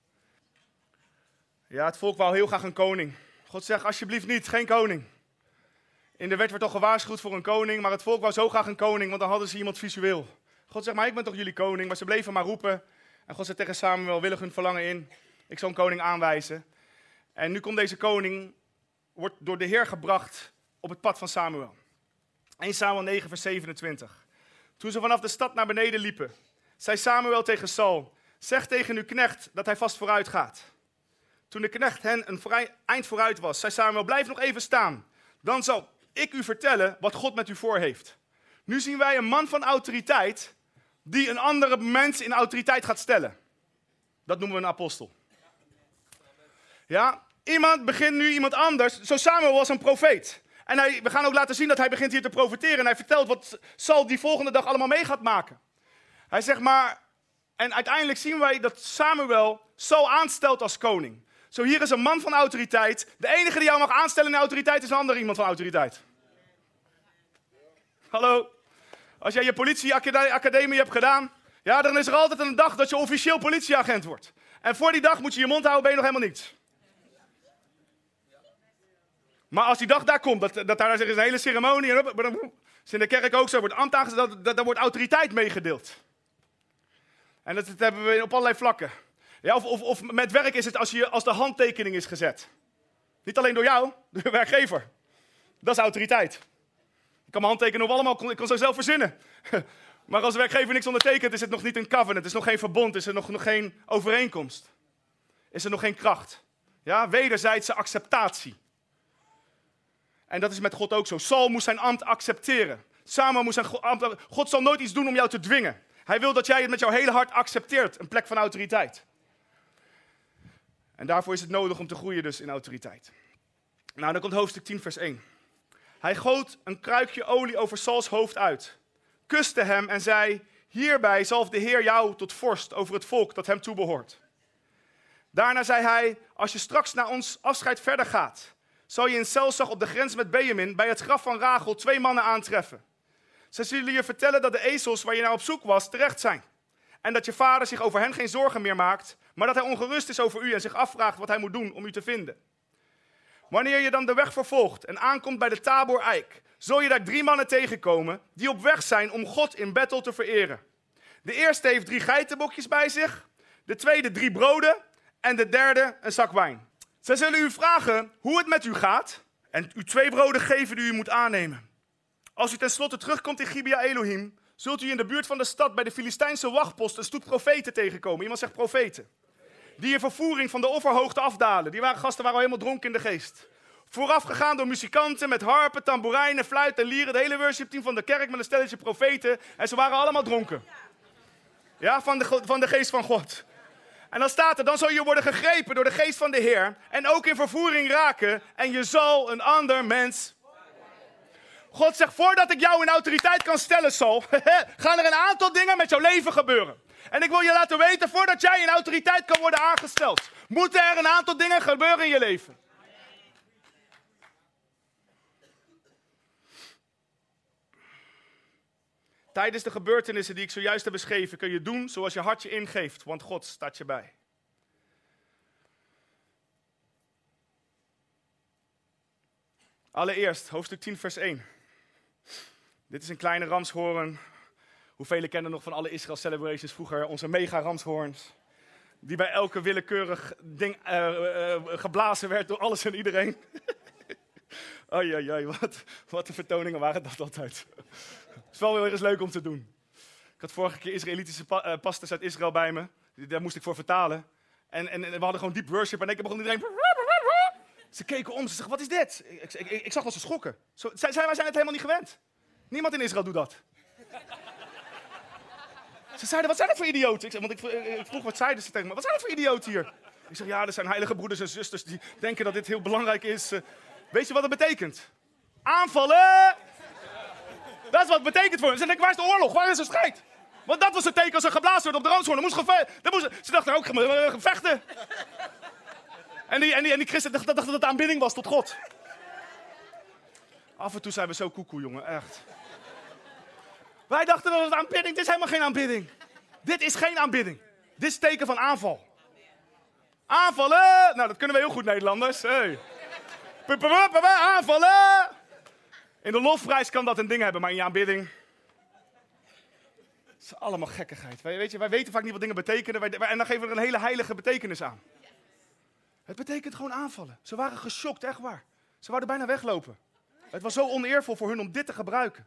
Ja, het volk wou heel graag een koning. God zegt, alsjeblieft niet, geen koning. In de wet werd al gewaarschuwd voor een koning, maar het volk wou zo graag een koning, want dan hadden ze iemand visueel. God zegt, maar ik ben toch jullie koning? Maar ze bleven maar roepen. En God zei tegen Samuel, willig hun verlangen in. Ik zal een koning aanwijzen. En nu komt deze koning, wordt door de Heer gebracht op het pad van Samuel. 1 Samuel 9, vers 27. Toen ze vanaf de stad naar beneden liepen, zei Samuel tegen Saul, zeg tegen uw knecht dat hij vast vooruit gaat. Toen de knecht hen een eind vooruit was, zei Samuel, blijf nog even staan. Dan zal ik u vertellen wat God met u voor heeft. Nu zien wij een man van autoriteit die een andere mens in autoriteit gaat stellen. Dat noemen we een apostel. Ja, iemand begint nu iemand anders. Zo Samuel was een profeet. En we gaan ook laten zien dat hij begint hier te profeteren. En hij vertelt wat Saul die volgende dag allemaal mee gaat maken. Hij zegt maar, en uiteindelijk zien wij dat Samuel Saul aanstelt als koning. Zo hier is een man van autoriteit. De enige die jou mag aanstellen in autoriteit is een ander iemand van autoriteit. Hallo? Als jij je politieacademie hebt gedaan, ja, dan is er altijd een dag dat je officieel politieagent wordt. En voor die dag moet je je mond houden, ben je nog helemaal niets. Maar als die dag daar komt, daar is een hele ceremonie. En is in de kerk ook zo, wordt ambt aangesteld, daar wordt autoriteit meegedeeld. En dat hebben we op allerlei vlakken. Ja, of met werk is het als de handtekening is gezet. Niet alleen door jou, door de werkgever. Dat is autoriteit. Ik kan mijn handtekenen op allemaal, ik kan zo zelf verzinnen. Maar als de werkgever niks ondertekent, is het nog niet een covenant. Is nog geen verbond, is er nog geen overeenkomst. Is er nog geen kracht. Ja, wederzijdse acceptatie. En dat is met God ook zo. Saul moest zijn ambt accepteren. Samuel moest zijn ambt. God zal nooit iets doen om jou te dwingen. Hij wil dat jij het met jouw hele hart accepteert. Een plek van autoriteit. En daarvoor is het nodig om te groeien dus in autoriteit. Nou, dan komt hoofdstuk 10 vers 1. Hij goot een kruikje olie over Sauls hoofd uit. Kuste hem en zei, hierbij zalft de Heer jou tot vorst over het volk dat hem toebehoort. Daarna zei hij, als je straks na ons afscheid verder gaat, zal je in Selzach op de grens met Benjamin bij het graf van Rachel 2 mannen aantreffen. Ze zullen je vertellen dat de ezels waar je naar op zoek was terecht zijn. En dat je vader zich over hen geen zorgen meer maakt, maar dat hij ongerust is over u en zich afvraagt wat hij moet doen om u te vinden. Wanneer je dan de weg vervolgt en aankomt bij de Tabor-eik, zul je daar 3 mannen tegenkomen die op weg zijn om God in Bethel te vereren. De eerste heeft 3 geitenbokjes bij zich, de tweede 3 broden en de derde een zak wijn. Zij zullen u vragen hoe het met u gaat en u 2 broden geven die u moet aannemen. Als u tenslotte terugkomt in Gibea Elohim, zult u in de buurt van de stad bij de Filistijnse wachtpost een stoet profeten tegenkomen. Iemand zegt profeten. Die in vervoering van de offerhoogte afdalen. Die gasten waren al helemaal dronken in de geest. Voorafgegaan door muzikanten met harpen, tamboerijnen, fluiten en lieren. Het hele worshipteam van de kerk met een stelletje profeten. En ze waren allemaal dronken. Ja, van de geest van God. En dan staat er, dan zal je worden gegrepen door de geest van de Heer. En ook in vervoering raken. En je zal een ander mens... God zegt, voordat ik jou in autoriteit kan stellen, Saul, gaan er een aantal dingen met jouw leven gebeuren. En ik wil je laten weten, voordat jij in autoriteit kan worden aangesteld, moeten er een aantal dingen gebeuren in je leven. Tijdens de gebeurtenissen die ik zojuist heb beschreven, kun je doen zoals je hart je ingeeft, want God staat je bij. Allereerst, hoofdstuk 10, vers 1. Dit is een kleine ramshoorn. Hoeveel kennen nog van alle Israel Celebrations vroeger? Onze mega ramshoorns. Die bij elke willekeurig ding geblazen werd door alles en iedereen. Oei, wat de vertoningen waren dat altijd. Het is wel weer eens leuk om te doen. Ik had vorige keer Israëlitische pastors uit Israël bij me. Daar moest ik voor vertalen. En we hadden gewoon deep worship. En ik begon iedereen... Ze keken om, ze zeggen, wat is dit? Ik zag wel ze schokken. Wij zijn het helemaal niet gewend. Niemand in Israël doet dat. Ze zeiden, wat zijn dat voor idioten? Ik vroeg, wat zeiden ze tegen me? Wat zijn dat voor idioten hier? Ik zeg, ja, er zijn heilige broeders en zusters die denken dat dit heel belangrijk is. Weet je wat het betekent? Aanvallen! Dat is wat het betekent voor hen. Ze denken, waar is de oorlog? Waar is de strijd? Want dat was het teken als er geblazen werd op de ramshoorn. Ze dachten ook, vechten. En die christen dachten dat het aanbidding was tot God. Af en toe zijn we zo koekoe, jongen, echt. Wij dachten dat het aanbidding, dit is helemaal geen aanbidding. Dit is geen aanbidding. Dit is teken van aanval. Aanvallen! Nou, dat kunnen we heel goed, Nederlanders. Hey. Aanvallen! In de lofprijs kan dat een ding hebben, maar in je aanbidding... Het is allemaal gekkigheid. Wij weten vaak niet wat dingen betekenen en dan geven we er een hele heilige betekenis aan. Het betekent gewoon aanvallen. Ze waren geschokt, echt waar. Ze wouden bijna weglopen. Het was zo oneervol voor hun om dit te gebruiken.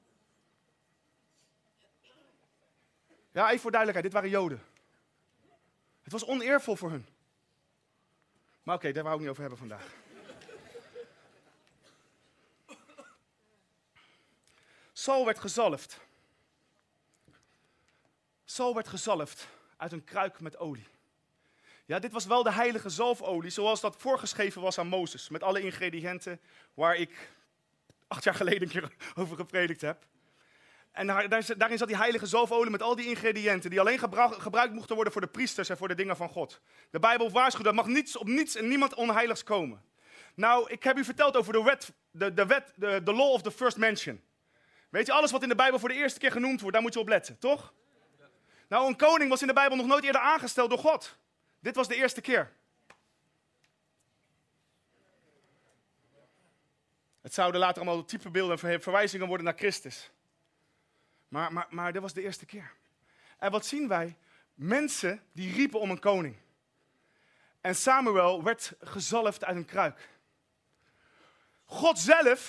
Ja, even voor duidelijkheid, dit waren Joden. Het was oneervol voor hun. Maar oké, daar wou ik niet over hebben vandaag. Saul werd gezalfd. Saul werd gezalfd uit een kruik met olie. Ja, dit was wel de heilige zalfolie, zoals dat voorgeschreven was aan Mozes. Met alle ingrediënten waar ik 8 jaar geleden een keer over gepredikt heb. En daarin zat die heilige zalfolie met al die ingrediënten die alleen gebruikt mochten worden voor de priesters en voor de dingen van God. De Bijbel waarschuwt, dat mag niets op niets en niemand onheiligs komen. Nou, ik heb u verteld over de law of the first mention. Weet je, alles wat in de Bijbel voor de eerste keer genoemd wordt, daar moet je op letten, toch? Nou, een koning was in de Bijbel nog nooit eerder aangesteld door God. Dit was de eerste keer. Het zouden later allemaal typebeelden en verwijzingen worden naar Christus. Maar dit was de eerste keer. En wat zien wij? Mensen die riepen om een koning. En Samuel werd gezalfd uit een kruik. God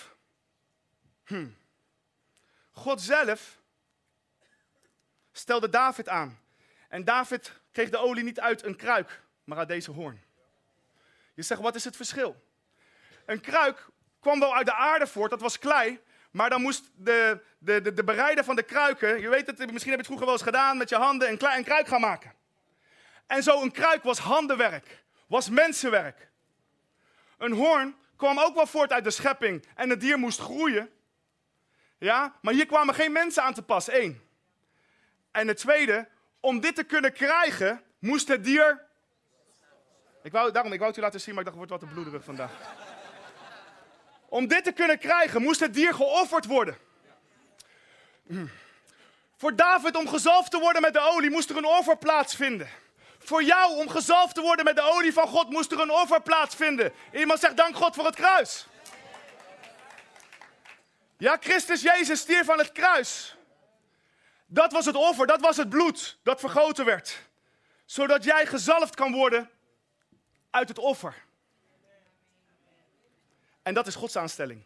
zelf stelde David aan. En David kreeg de olie niet uit een kruik, maar uit deze hoorn. Je zegt, wat is het verschil? Een kruik kwam wel uit de aarde voort, dat was klei. Maar dan moest de bereider van de kruiken, je weet het, misschien heb je het vroeger wel eens gedaan, met je handen een kruik gaan maken. En zo een kruik was handenwerk, was mensenwerk. Een hoorn kwam ook wel voort uit de schepping en het dier moest groeien. Ja, maar hier kwamen geen mensen aan te pas, 1. En het tweede, om dit te kunnen krijgen, moest het dier Ik wou het u laten zien, maar ik dacht, het wordt wat te bloederig vandaag. Om dit te kunnen krijgen, moest het dier geofferd worden. Voor David om gezalfd te worden met de olie, moest er een offer plaatsvinden. Voor jou om gezalfd te worden met de olie van God, moest er een offer plaatsvinden. Iemand zegt, dank God voor het kruis. Ja, Christus Jezus stierf aan het kruis. Dat was het offer, dat was het bloed dat vergoten werd. Zodat jij gezalfd kan worden uit het offer. En dat is Gods aanstelling.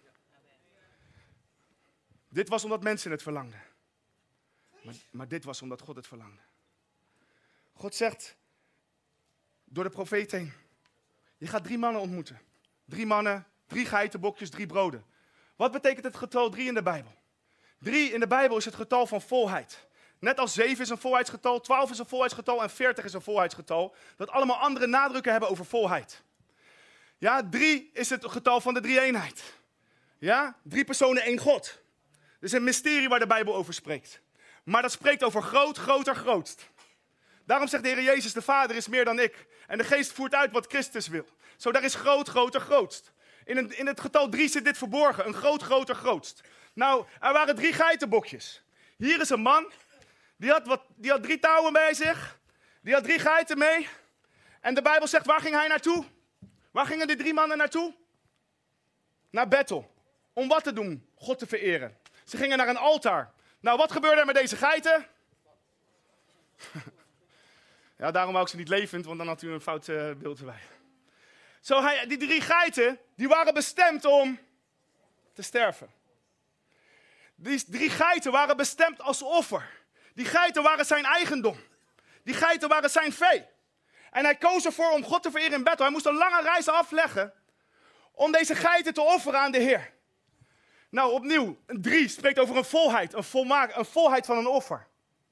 Dit was omdat mensen het verlangden. Maar dit was omdat God het verlangde. God zegt door de profeet heen. Je gaat 3 mannen ontmoeten. 3 mannen, 3 geitenbokjes, 3 broden. Wat betekent het getal 3 in de Bijbel? 3 in de Bijbel is het getal van volheid. Net als 7 is een volheidsgetal, 12 is een volheidsgetal en 40 is een volheidsgetal. Dat allemaal andere nadrukken hebben over volheid. Ja, 3 is het getal van de drie-eenheid. Ja, 3 personen, 1 God. Dat is een mysterie waar de Bijbel over spreekt. Maar dat spreekt over groot, groter, grootst. Daarom zegt de Heer Jezus, de Vader is meer dan ik. En de Geest voert uit wat Christus wil. Zo, daar is groot, groter, grootst. In het getal 3 zit dit verborgen. Een groot, groter, grootst. Nou, er waren 3 geitenbokjes. Hier is een man. Die had 3 touwen bij zich. Die had 3 geiten mee. En de Bijbel zegt, waar ging hij naartoe? Waar gingen die 3 mannen naartoe? Naar Bethel. Om wat te doen? God te vereren. Ze gingen naar een altaar. Nou, wat gebeurde er met deze geiten? Ja, daarom wou ik ze niet levend, want dan had u een fout beeld erbij. Die 3 geiten, die waren bestemd om te sterven. Die 3 geiten waren bestemd als offer. Die geiten waren zijn eigendom. Die geiten waren zijn vee. En hij koos ervoor om God te vereren in Bethel. Hij moest een lange reis afleggen om deze geiten te offeren aan de Heer. Nou, opnieuw, een 3 spreekt over een volheid, een volheid van een offer.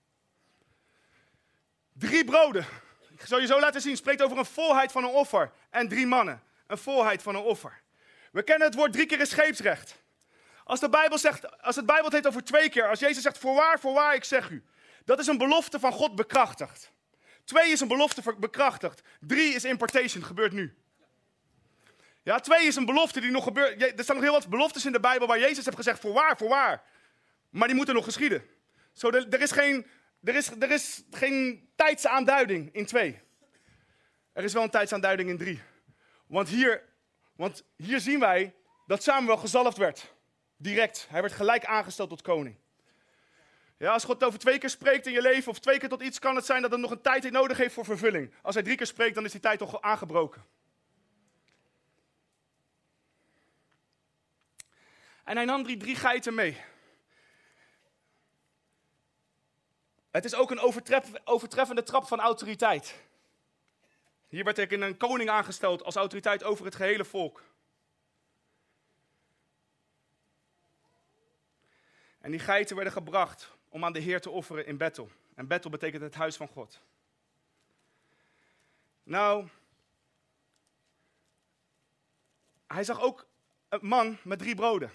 3 broden, ik zal je zo laten zien, spreekt over een volheid van een offer. En 3 mannen, een volheid van een offer. We kennen het woord 3 keer in scheepsrecht. Als het Bijbel het heeft over 2 keer, als Jezus zegt, voorwaar, ik zeg u. Dat is een belofte van God bekrachtigd. 2 is een belofte bekrachtigd. 3 is impartation, gebeurt nu. Ja, 2 is een belofte die nog gebeurt. Er staan nog heel wat beloftes in de Bijbel waar Jezus heeft gezegd, voorwaar. Maar die moeten nog geschieden. Er is geen tijdsaanduiding in 2. Er is wel een tijdsaanduiding in 3. Want hier zien wij dat Samuel gezalfd werd. Direct. Hij werd gelijk aangesteld tot koning. Ja, als God over 2 keer spreekt in je leven, of 2 keer tot iets, kan het zijn dat het nog een tijd nodig heeft voor vervulling. Als hij 3 keer spreekt, dan is die tijd toch aangebroken. En hij nam 3 geiten mee. Het is ook een overtreffende trap van autoriteit. Hier werd ik een koning aangesteld als autoriteit over het gehele volk. En die geiten werden gebracht om aan de Heer te offeren in Bethel. En Bethel betekent het huis van God. Nou, hij zag ook een man met 3 broden.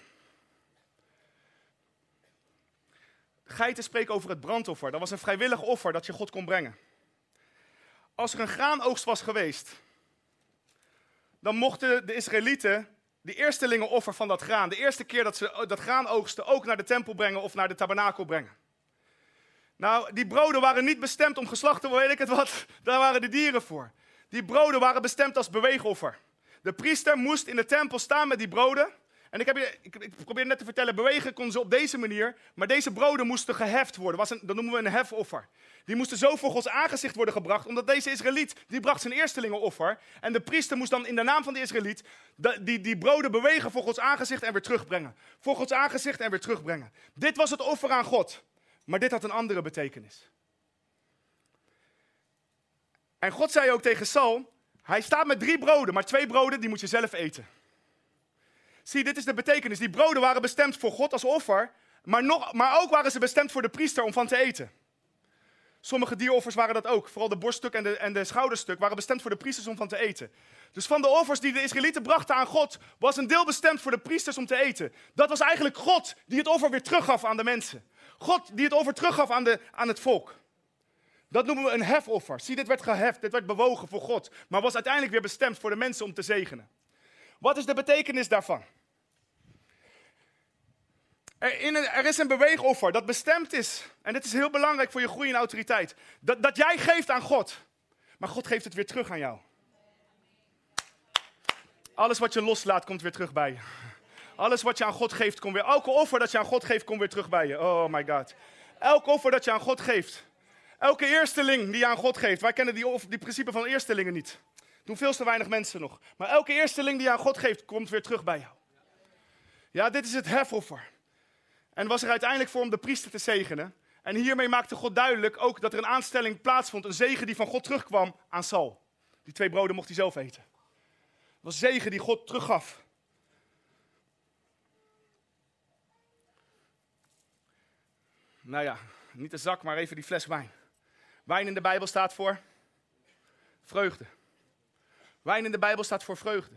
Geiten spreken over het brandoffer. Dat was een vrijwillig offer dat je God kon brengen. Als er een graanoogst was geweest, dan mochten de Israëlieten de eerstelingenoffer van dat graan, de eerste keer dat ze dat graan oogsten, ook naar de tempel brengen of naar de tabernakel brengen. Nou, die broden waren niet bestemd om geslacht te worden, weet ik het wat, daar waren de dieren voor. Die broden waren bestemd als beweegoffer. De priester moest in de tempel staan met die broden. En ik probeer net te vertellen, bewegen konden ze op deze manier, maar deze broden moesten geheft worden. Dat noemen we een hefoffer. Die moesten zo voor Gods aangezicht worden gebracht, omdat deze Israëliet, die bracht zijn eerstelingenoffer. En de priester moest dan in de naam van de Israëliet die broden bewegen voor Gods aangezicht en weer terugbrengen. Voor Gods aangezicht en weer terugbrengen. Dit was het offer aan God, maar dit had een andere betekenis. En God zei ook tegen Saul, hij staat met 3 broden, maar 2 broden die moet je zelf eten. Zie, dit is de betekenis. Die broden waren bestemd voor God als offer, maar ook waren ze bestemd voor de priester om van te eten. Sommige dieroffers waren dat ook. Vooral de borststuk en de schouderstuk waren bestemd voor de priesters om van te eten. Dus van de offers die de Israëlieten brachten aan God, was een deel bestemd voor de priesters om te eten. Dat was eigenlijk God die het offer weer teruggaf aan de mensen. God die het offer teruggaf aan het volk. Dat noemen we een hefoffer. Zie, dit werd geheft, dit werd bewogen voor God. Maar was uiteindelijk weer bestemd voor de mensen om te zegenen. Wat is de betekenis daarvan? Er is een beweegoffer dat bestemd is. En dit is heel belangrijk voor je groei in autoriteit. Dat jij geeft aan God. Maar God geeft het weer terug aan jou. Alles wat je loslaat, komt weer terug bij je. Alles wat je aan God geeft, komt weer. Elke offer dat je aan God geeft, komt weer terug bij je. Oh my God. Elk offer dat je aan God geeft. Elke eersteling die je aan God geeft. Wij kennen die principe van eerstelingen niet. Doen veel te weinig mensen nog. Maar elke eersteling die je aan God geeft, komt weer terug bij jou. Ja, dit is het hefoffer. En was er uiteindelijk voor om de priester te zegenen. En hiermee maakte God duidelijk ook dat er een aanstelling plaatsvond. Een zegen die van God terugkwam aan Saul. Die 2 broden mocht hij zelf eten. Het was zegen die God teruggaf. Nou ja, niet de zak, maar even die fles wijn. Wijn in de Bijbel staat voor vreugde. Wijn in de Bijbel staat voor vreugde.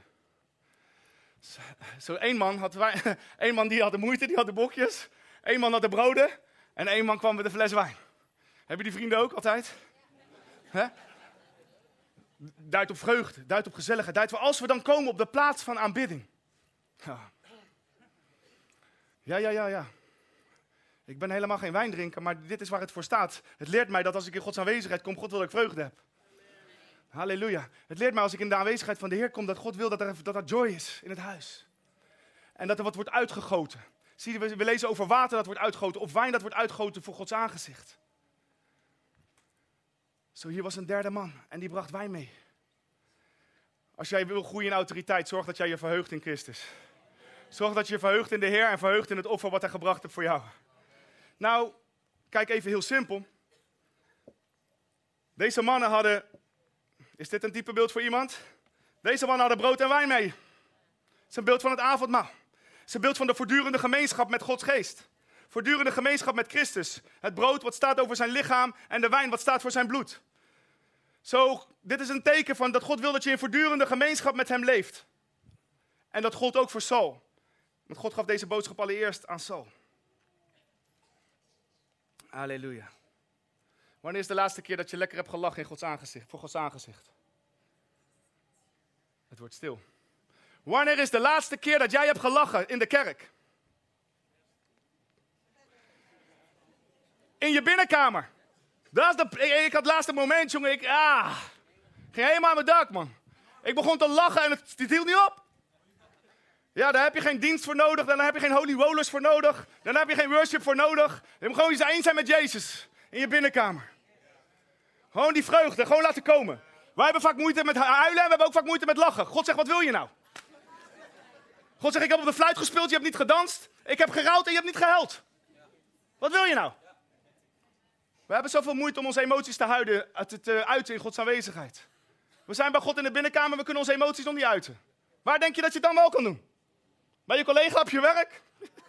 Zo één man die had de moeite, die had de bokjes. Eén man had de broden. En één man kwam met een fles wijn. Hebben die vrienden ook altijd? Hè? Duidt op vreugde, duidt op gezelligheid. Duidt voor als we dan komen op de plaats van aanbidding. Ja. Ik ben helemaal geen wijndrinker, maar dit is waar het voor staat. Het leert mij dat als ik in Gods aanwezigheid kom, God wil dat ik vreugde heb. Halleluja. Het leert mij als ik in de aanwezigheid van de Heer kom, dat God wil dat er joy is in het huis. En dat er wat wordt uitgegoten. Zie je, we lezen over water dat wordt uitgegoten, of wijn dat wordt uitgegoten voor Gods aangezicht. Zo, hier was een derde man en die bracht wijn mee. Als jij wil groeien in autoriteit, zorg dat jij je verheugt in Christus. Zorg dat je je verheugt in de Heer en verheugt in het offer wat hij gebracht heeft voor jou. Nou, kijk even heel simpel. Deze mannen hadden... Is dit een type beeld voor iemand? Deze mannen hadden brood en wijn mee. Het is een beeld van het avondmaal. Het is een beeld van de voortdurende gemeenschap met Gods geest. Voortdurende gemeenschap met Christus. Het brood wat staat over zijn lichaam en de wijn wat staat voor zijn bloed. Zo, dit is een teken van dat God wil dat je in voortdurende gemeenschap met hem leeft. En dat gold ook voor Saul. Want God gaf deze boodschap allereerst aan Saul. Halleluja. Wanneer is de laatste keer dat je lekker hebt gelachen in Gods aangezicht, voor Gods aangezicht? Het wordt stil. Wanneer is de laatste keer dat jij hebt gelachen in de kerk? In je binnenkamer. Ik had het laatste moment, jongen. Ging helemaal aan mijn dak, man. Ik begon te lachen en het hield niet op. Ja, daar heb je geen dienst voor nodig. Daar heb je geen holy rollers voor nodig. Daar heb je geen worship voor nodig. Je moet gewoon eens eens zijn met Jezus. In je binnenkamer. Gewoon die vreugde, gewoon laten komen. Wij hebben vaak moeite met huilen en we hebben ook vaak moeite met lachen. God zegt, wat wil je nou? God zegt, ik heb op de fluit gespeeld, je hebt niet gedanst. Ik heb gerouwd en je hebt niet gehuild. Wat wil je nou? We hebben zoveel moeite om onze emoties te uiten in Gods aanwezigheid. We zijn bij God in de binnenkamer, we kunnen onze emoties nog niet uiten. Waar denk je dat je het dan wel kan doen? Bij je collega op je werk?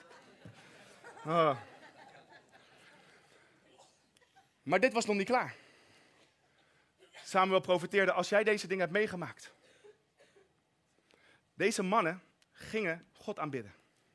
Maar dit was nog niet klaar. Samuel profeteerde, als jij deze dingen hebt meegemaakt. Deze mannen gingen God aanbidden.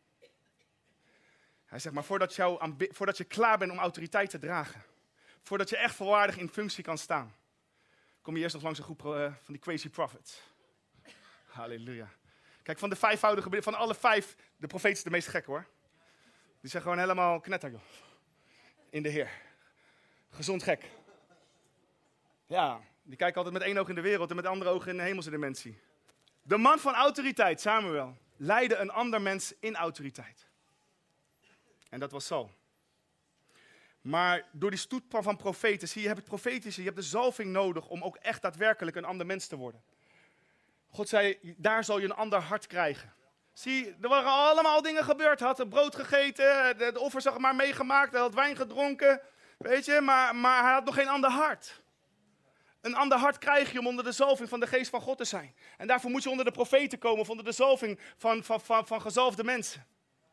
Hij zegt, maar voordat je klaar bent om autoriteit te dragen. Voordat je echt volwaardig in functie kan staan. Kom je eerst nog langs een groep van die crazy prophets. Halleluja. Kijk, van alle 5, de profeet is de meest gek hoor. Die zijn gewoon helemaal knetter joh. In de Heer. Gezond gek. Ja, die kijken altijd met één oog in de wereld en met andere ogen in de hemelse dimensie. De man van autoriteit, Samuel, leidde een ander mens in autoriteit. En dat was Saul. Maar door die stoet van profeten, zie je, hebt het profetische, je hebt de zalving nodig om ook echt daadwerkelijk een ander mens te worden. God zei, daar zal je een ander hart krijgen. Zie, er waren allemaal dingen gebeurd. Hij had brood gegeten, de offers had maar meegemaakt, hij had wijn gedronken. Weet je, maar hij had nog geen ander hart. Een ander hart krijg je om onder de zalving van de geest van God te zijn. En daarvoor moet je onder de profeten komen of onder de zalving van gezalfde mensen.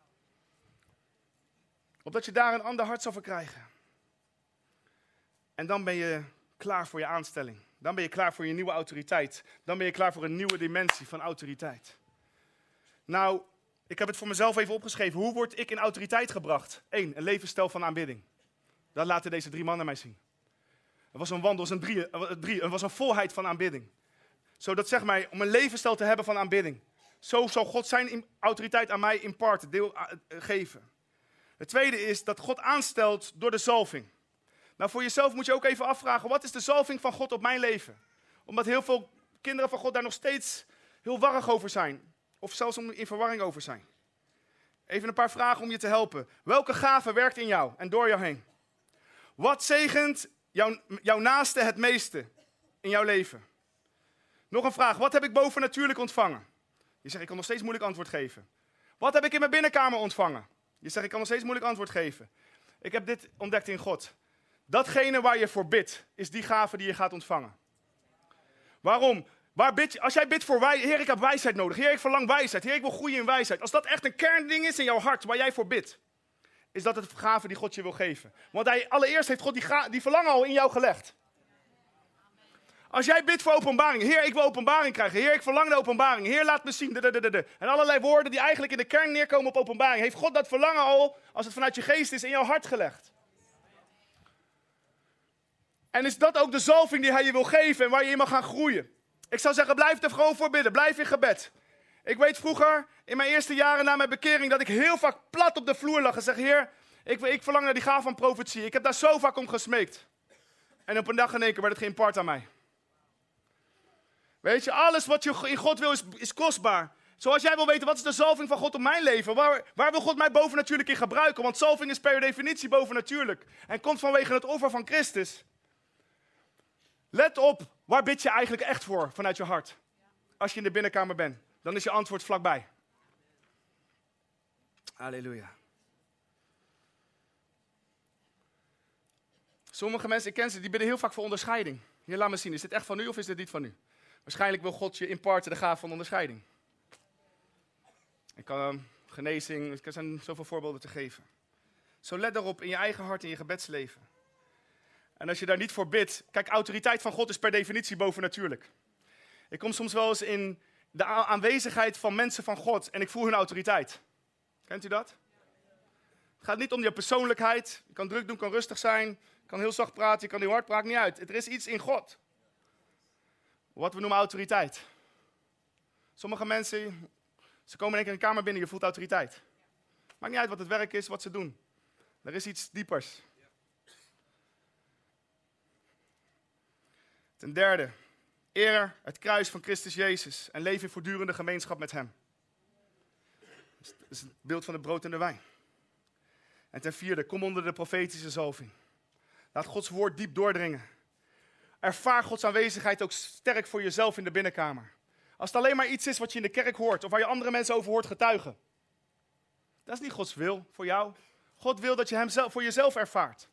Opdat je daar een ander hart zal verkrijgen. En dan ben je klaar voor je aanstelling. Dan ben je klaar voor je nieuwe autoriteit. Dan ben je klaar voor een nieuwe dimensie van autoriteit. Nou, ik heb het voor mezelf even opgeschreven. Hoe word ik in autoriteit gebracht? 1, een levensstijl van aanbidding. Dat laten deze 3 mannen mij zien. Er was een wandel, er was een volheid van aanbidding. Zodat zeg maar, om een levensstijl te hebben van aanbidding. Zo zal God zijn autoriteit aan mij imparten, geven. Het tweede is dat God aanstelt door de zalving. Nou, voor jezelf moet je ook even afvragen, wat is de zalving van God op mijn leven? Omdat heel veel kinderen van God daar nog steeds heel warrig over zijn. Of zelfs in verwarring over zijn. Even een paar vragen om je te helpen. Welke gave werkt in jou en door jou heen? Wat zegent jouw naaste het meeste in jouw leven? Nog een vraag. Wat heb ik bovennatuurlijk ontvangen? Je zegt, ik kan nog steeds moeilijk antwoord geven. Wat heb ik in mijn binnenkamer ontvangen? Je zegt, ik kan nog steeds moeilijk antwoord geven. Ik heb dit ontdekt in God. Datgene waar je voor bidt, is die gave die je gaat ontvangen. Waarom? Waar bid je? Als jij bidt voor wijsheid, Heer, ik heb wijsheid nodig. Heer, ik verlang wijsheid. Heer, ik wil groeien in wijsheid. Als dat echt een kernding is in jouw hart, waar jij voor bidt, is dat het gave die God je wil geven. Want allereerst heeft God die verlangen al in jou gelegd. Als jij bidt voor openbaring. Heer, ik wil openbaring krijgen. Heer, ik verlang de openbaring. Heer, laat me zien. En allerlei woorden die eigenlijk in de kern neerkomen op openbaring. Heeft God dat verlangen al, als het vanuit je geest is, in jouw hart gelegd. En is dat ook de zalving die hij je wil geven en waar je in mag gaan groeien? Ik zou zeggen, blijf er gewoon voor bidden. Blijf in gebed. Ik weet vroeger, in mijn eerste jaren na mijn bekering, dat ik heel vaak plat op de vloer lag en zeg, Heer, ik verlang naar die gave van profetie. Ik heb daar zo vaak om gesmeekt. En op een dag in één keer werd het geïmpart aan mij. Weet je, alles wat je in God wil is kostbaar. Zoals jij wil weten, wat is de zalving van God op mijn leven? Waar wil God mij bovennatuurlijk in gebruiken? Want zalving is per definitie bovennatuurlijk. En komt vanwege het offer van Christus. Let op, waar bid je eigenlijk echt voor vanuit je hart? Als je in de binnenkamer bent, dan is je antwoord vlakbij. Halleluja. Sommige mensen, ik ken ze, die bidden heel vaak voor onderscheiding. Hier, laat me zien, is dit echt van u of is dit niet van u? Waarschijnlijk wil God je imparten de gave van onderscheiding. Ik kan genezing, er zijn zoveel voorbeelden te geven. Zo let daarop in je eigen hart, in je gebedsleven. En als je daar niet voor bidt, kijk, autoriteit van God is per definitie bovennatuurlijk. Ik kom soms wel eens in de aanwezigheid van mensen van God en ik voel hun autoriteit. Kent u dat? Het gaat niet om je persoonlijkheid. Je kan druk doen, kan rustig zijn, je kan heel zacht praten, je kan heel hard praten, niet uit. Er is iets in God. Wat we noemen autoriteit. Sommige mensen, ze komen in één keer in een kamer binnen, je voelt autoriteit. Maakt niet uit wat het werk is, wat ze doen. Er is iets diepers. Ten derde, eer het kruis van Christus Jezus en leef in voortdurende gemeenschap met hem. Dat is het beeld van het brood en de wijn. En ten vierde, kom onder de profetische zalving. Laat Gods woord diep doordringen. Ervaar Gods aanwezigheid ook sterk voor jezelf in de binnenkamer. Als het alleen maar iets is wat je in de kerk hoort of waar je andere mensen over hoort getuigen. Dat is niet Gods wil voor jou. God wil dat je hem voor jezelf ervaart.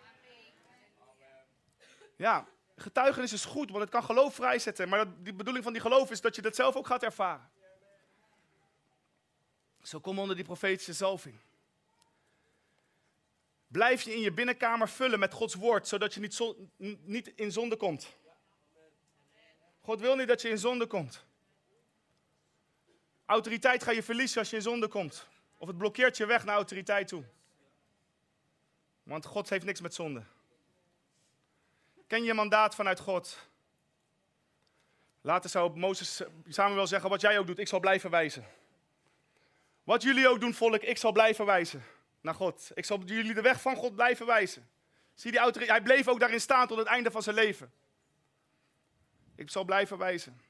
Ja, getuigenis is goed, want het kan geloof vrijzetten. Maar de bedoeling van die geloof is dat je dat zelf ook gaat ervaren. Zo kom onder die profetische zalving. Blijf je in je binnenkamer vullen met Gods woord, zodat je niet in zonde komt. God wil niet dat je in zonde komt. Autoriteit ga je verliezen als je in zonde komt. Of het blokkeert je weg naar autoriteit toe. Want God heeft niks met zonde. Ken je mandaat vanuit God? Later zou Mozes Samuel zeggen, wat jij ook doet, ik zal blijven wijzen. Wat jullie ook doen, volk, ik zal blijven wijzen naar God. Ik zal jullie de weg van God blijven wijzen. Zie die autoriteit, hij bleef ook daarin staan tot het einde van zijn leven. Ik zal blijven wijzen.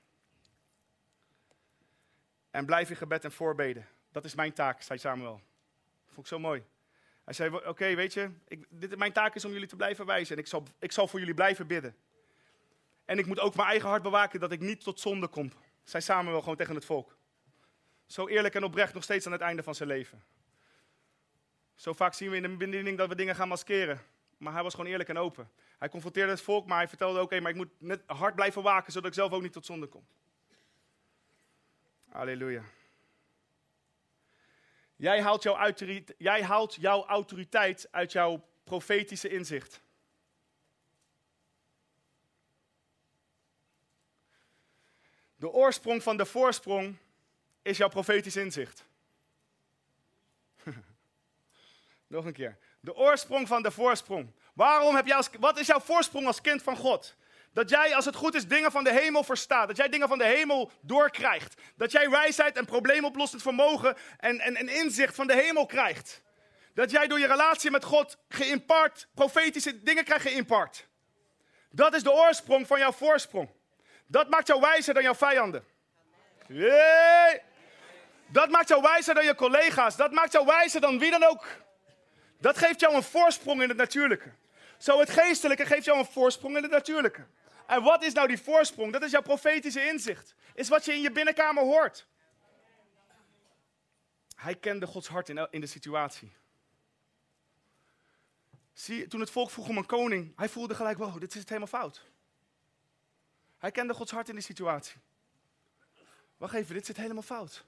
En blijf in gebed en voorbeden. Dat is mijn taak, zei Samuel. Dat vond ik zo mooi. Hij zei, oké, weet je, mijn taak is om jullie te blijven wijzen. En ik zal voor jullie blijven bidden. En ik moet ook mijn eigen hart bewaken dat ik niet tot zonde kom. Zei Samuel gewoon tegen het volk. Zo eerlijk en oprecht nog steeds aan het einde van zijn leven. Zo vaak zien we in de bediening dat we dingen gaan maskeren. Maar hij was gewoon eerlijk en open. Hij confronteerde het volk, maar hij vertelde ook, maar ik moet net hard blijven waken, zodat ik zelf ook niet tot zonde kom. Halleluja. Jij haalt jouw autoriteit uit jouw profetische inzicht. De oorsprong van de voorsprong is jouw profetisch inzicht. Nog een keer. De oorsprong van de voorsprong. Wat is jouw voorsprong als kind van God? Dat jij, als het goed is, dingen van de hemel verstaat. Dat jij dingen van de hemel doorkrijgt. Dat jij wijsheid en probleemoplossend vermogen en inzicht van de hemel krijgt. Dat jij door je relatie met God profetische dingen krijgt geïmpart. Dat is de oorsprong van jouw voorsprong. Dat maakt jou wijzer dan jouw vijanden. Yay! Dat maakt jou wijzer dan je collega's. Dat maakt jou wijzer dan wie dan ook. Dat geeft jou een voorsprong in het natuurlijke. Zo het geestelijke geeft jou een voorsprong in het natuurlijke. En wat is nou die voorsprong? Dat is jouw profetische inzicht. Is wat je in je binnenkamer hoort. Hij kende Gods hart in de situatie. Zie, toen het volk vroeg om een koning, hij voelde gelijk, wow, dit is het helemaal fout. Hij kende Gods hart in die situatie. Wacht even, dit zit helemaal fout.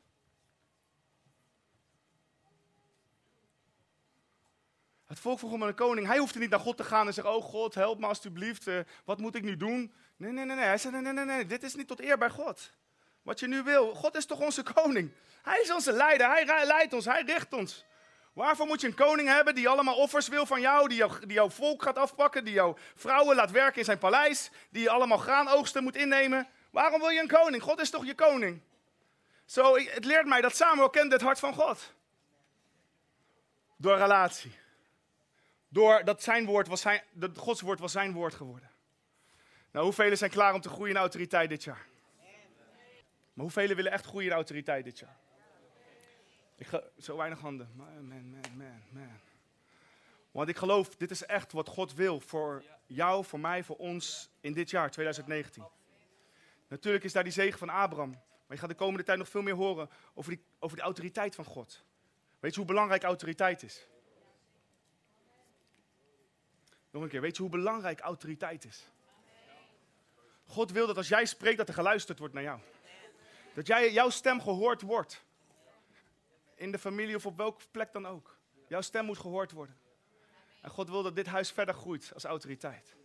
Het volk vroeg om een koning. Hij hoefde niet naar God te gaan en zeggen, oh God, help me alstublieft, wat moet ik nu doen? Nee. Hij zei, nee, dit is niet tot eer bij God. Wat je nu wil, God is toch onze koning? Hij is onze leider, hij leidt ons, hij richt ons. Waarvoor moet je een koning hebben die allemaal offers wil van jou, die jouw volk gaat afpakken, die jouw vrouwen laat werken in zijn paleis, die je allemaal graanoogsten moet innemen? Waarom wil je een koning? God is toch je koning? Zo, het leert mij dat Samuel kende het hart van God. Door relatie. Doordat Gods woord was zijn woord geworden. Nou, hoeveel zijn klaar om te groeien in autoriteit dit jaar? Maar hoeveel willen echt groeien in autoriteit dit jaar? Zo weinig handen. Man. Want ik geloof, dit is echt wat God wil voor jou, voor mij, voor ons in dit jaar, 2019. Natuurlijk is daar die zegen van Abraham. Maar je gaat de komende tijd nog veel meer horen over die autoriteit van God. Weet je hoe belangrijk autoriteit is? Nog een keer, weet je hoe belangrijk autoriteit is? God wil dat als jij spreekt, dat er geluisterd wordt naar jou. Dat jouw stem gehoord wordt. In de familie of op welke plek dan ook. Jouw stem moet gehoord worden. En God wil dat dit huis verder groeit als autoriteit.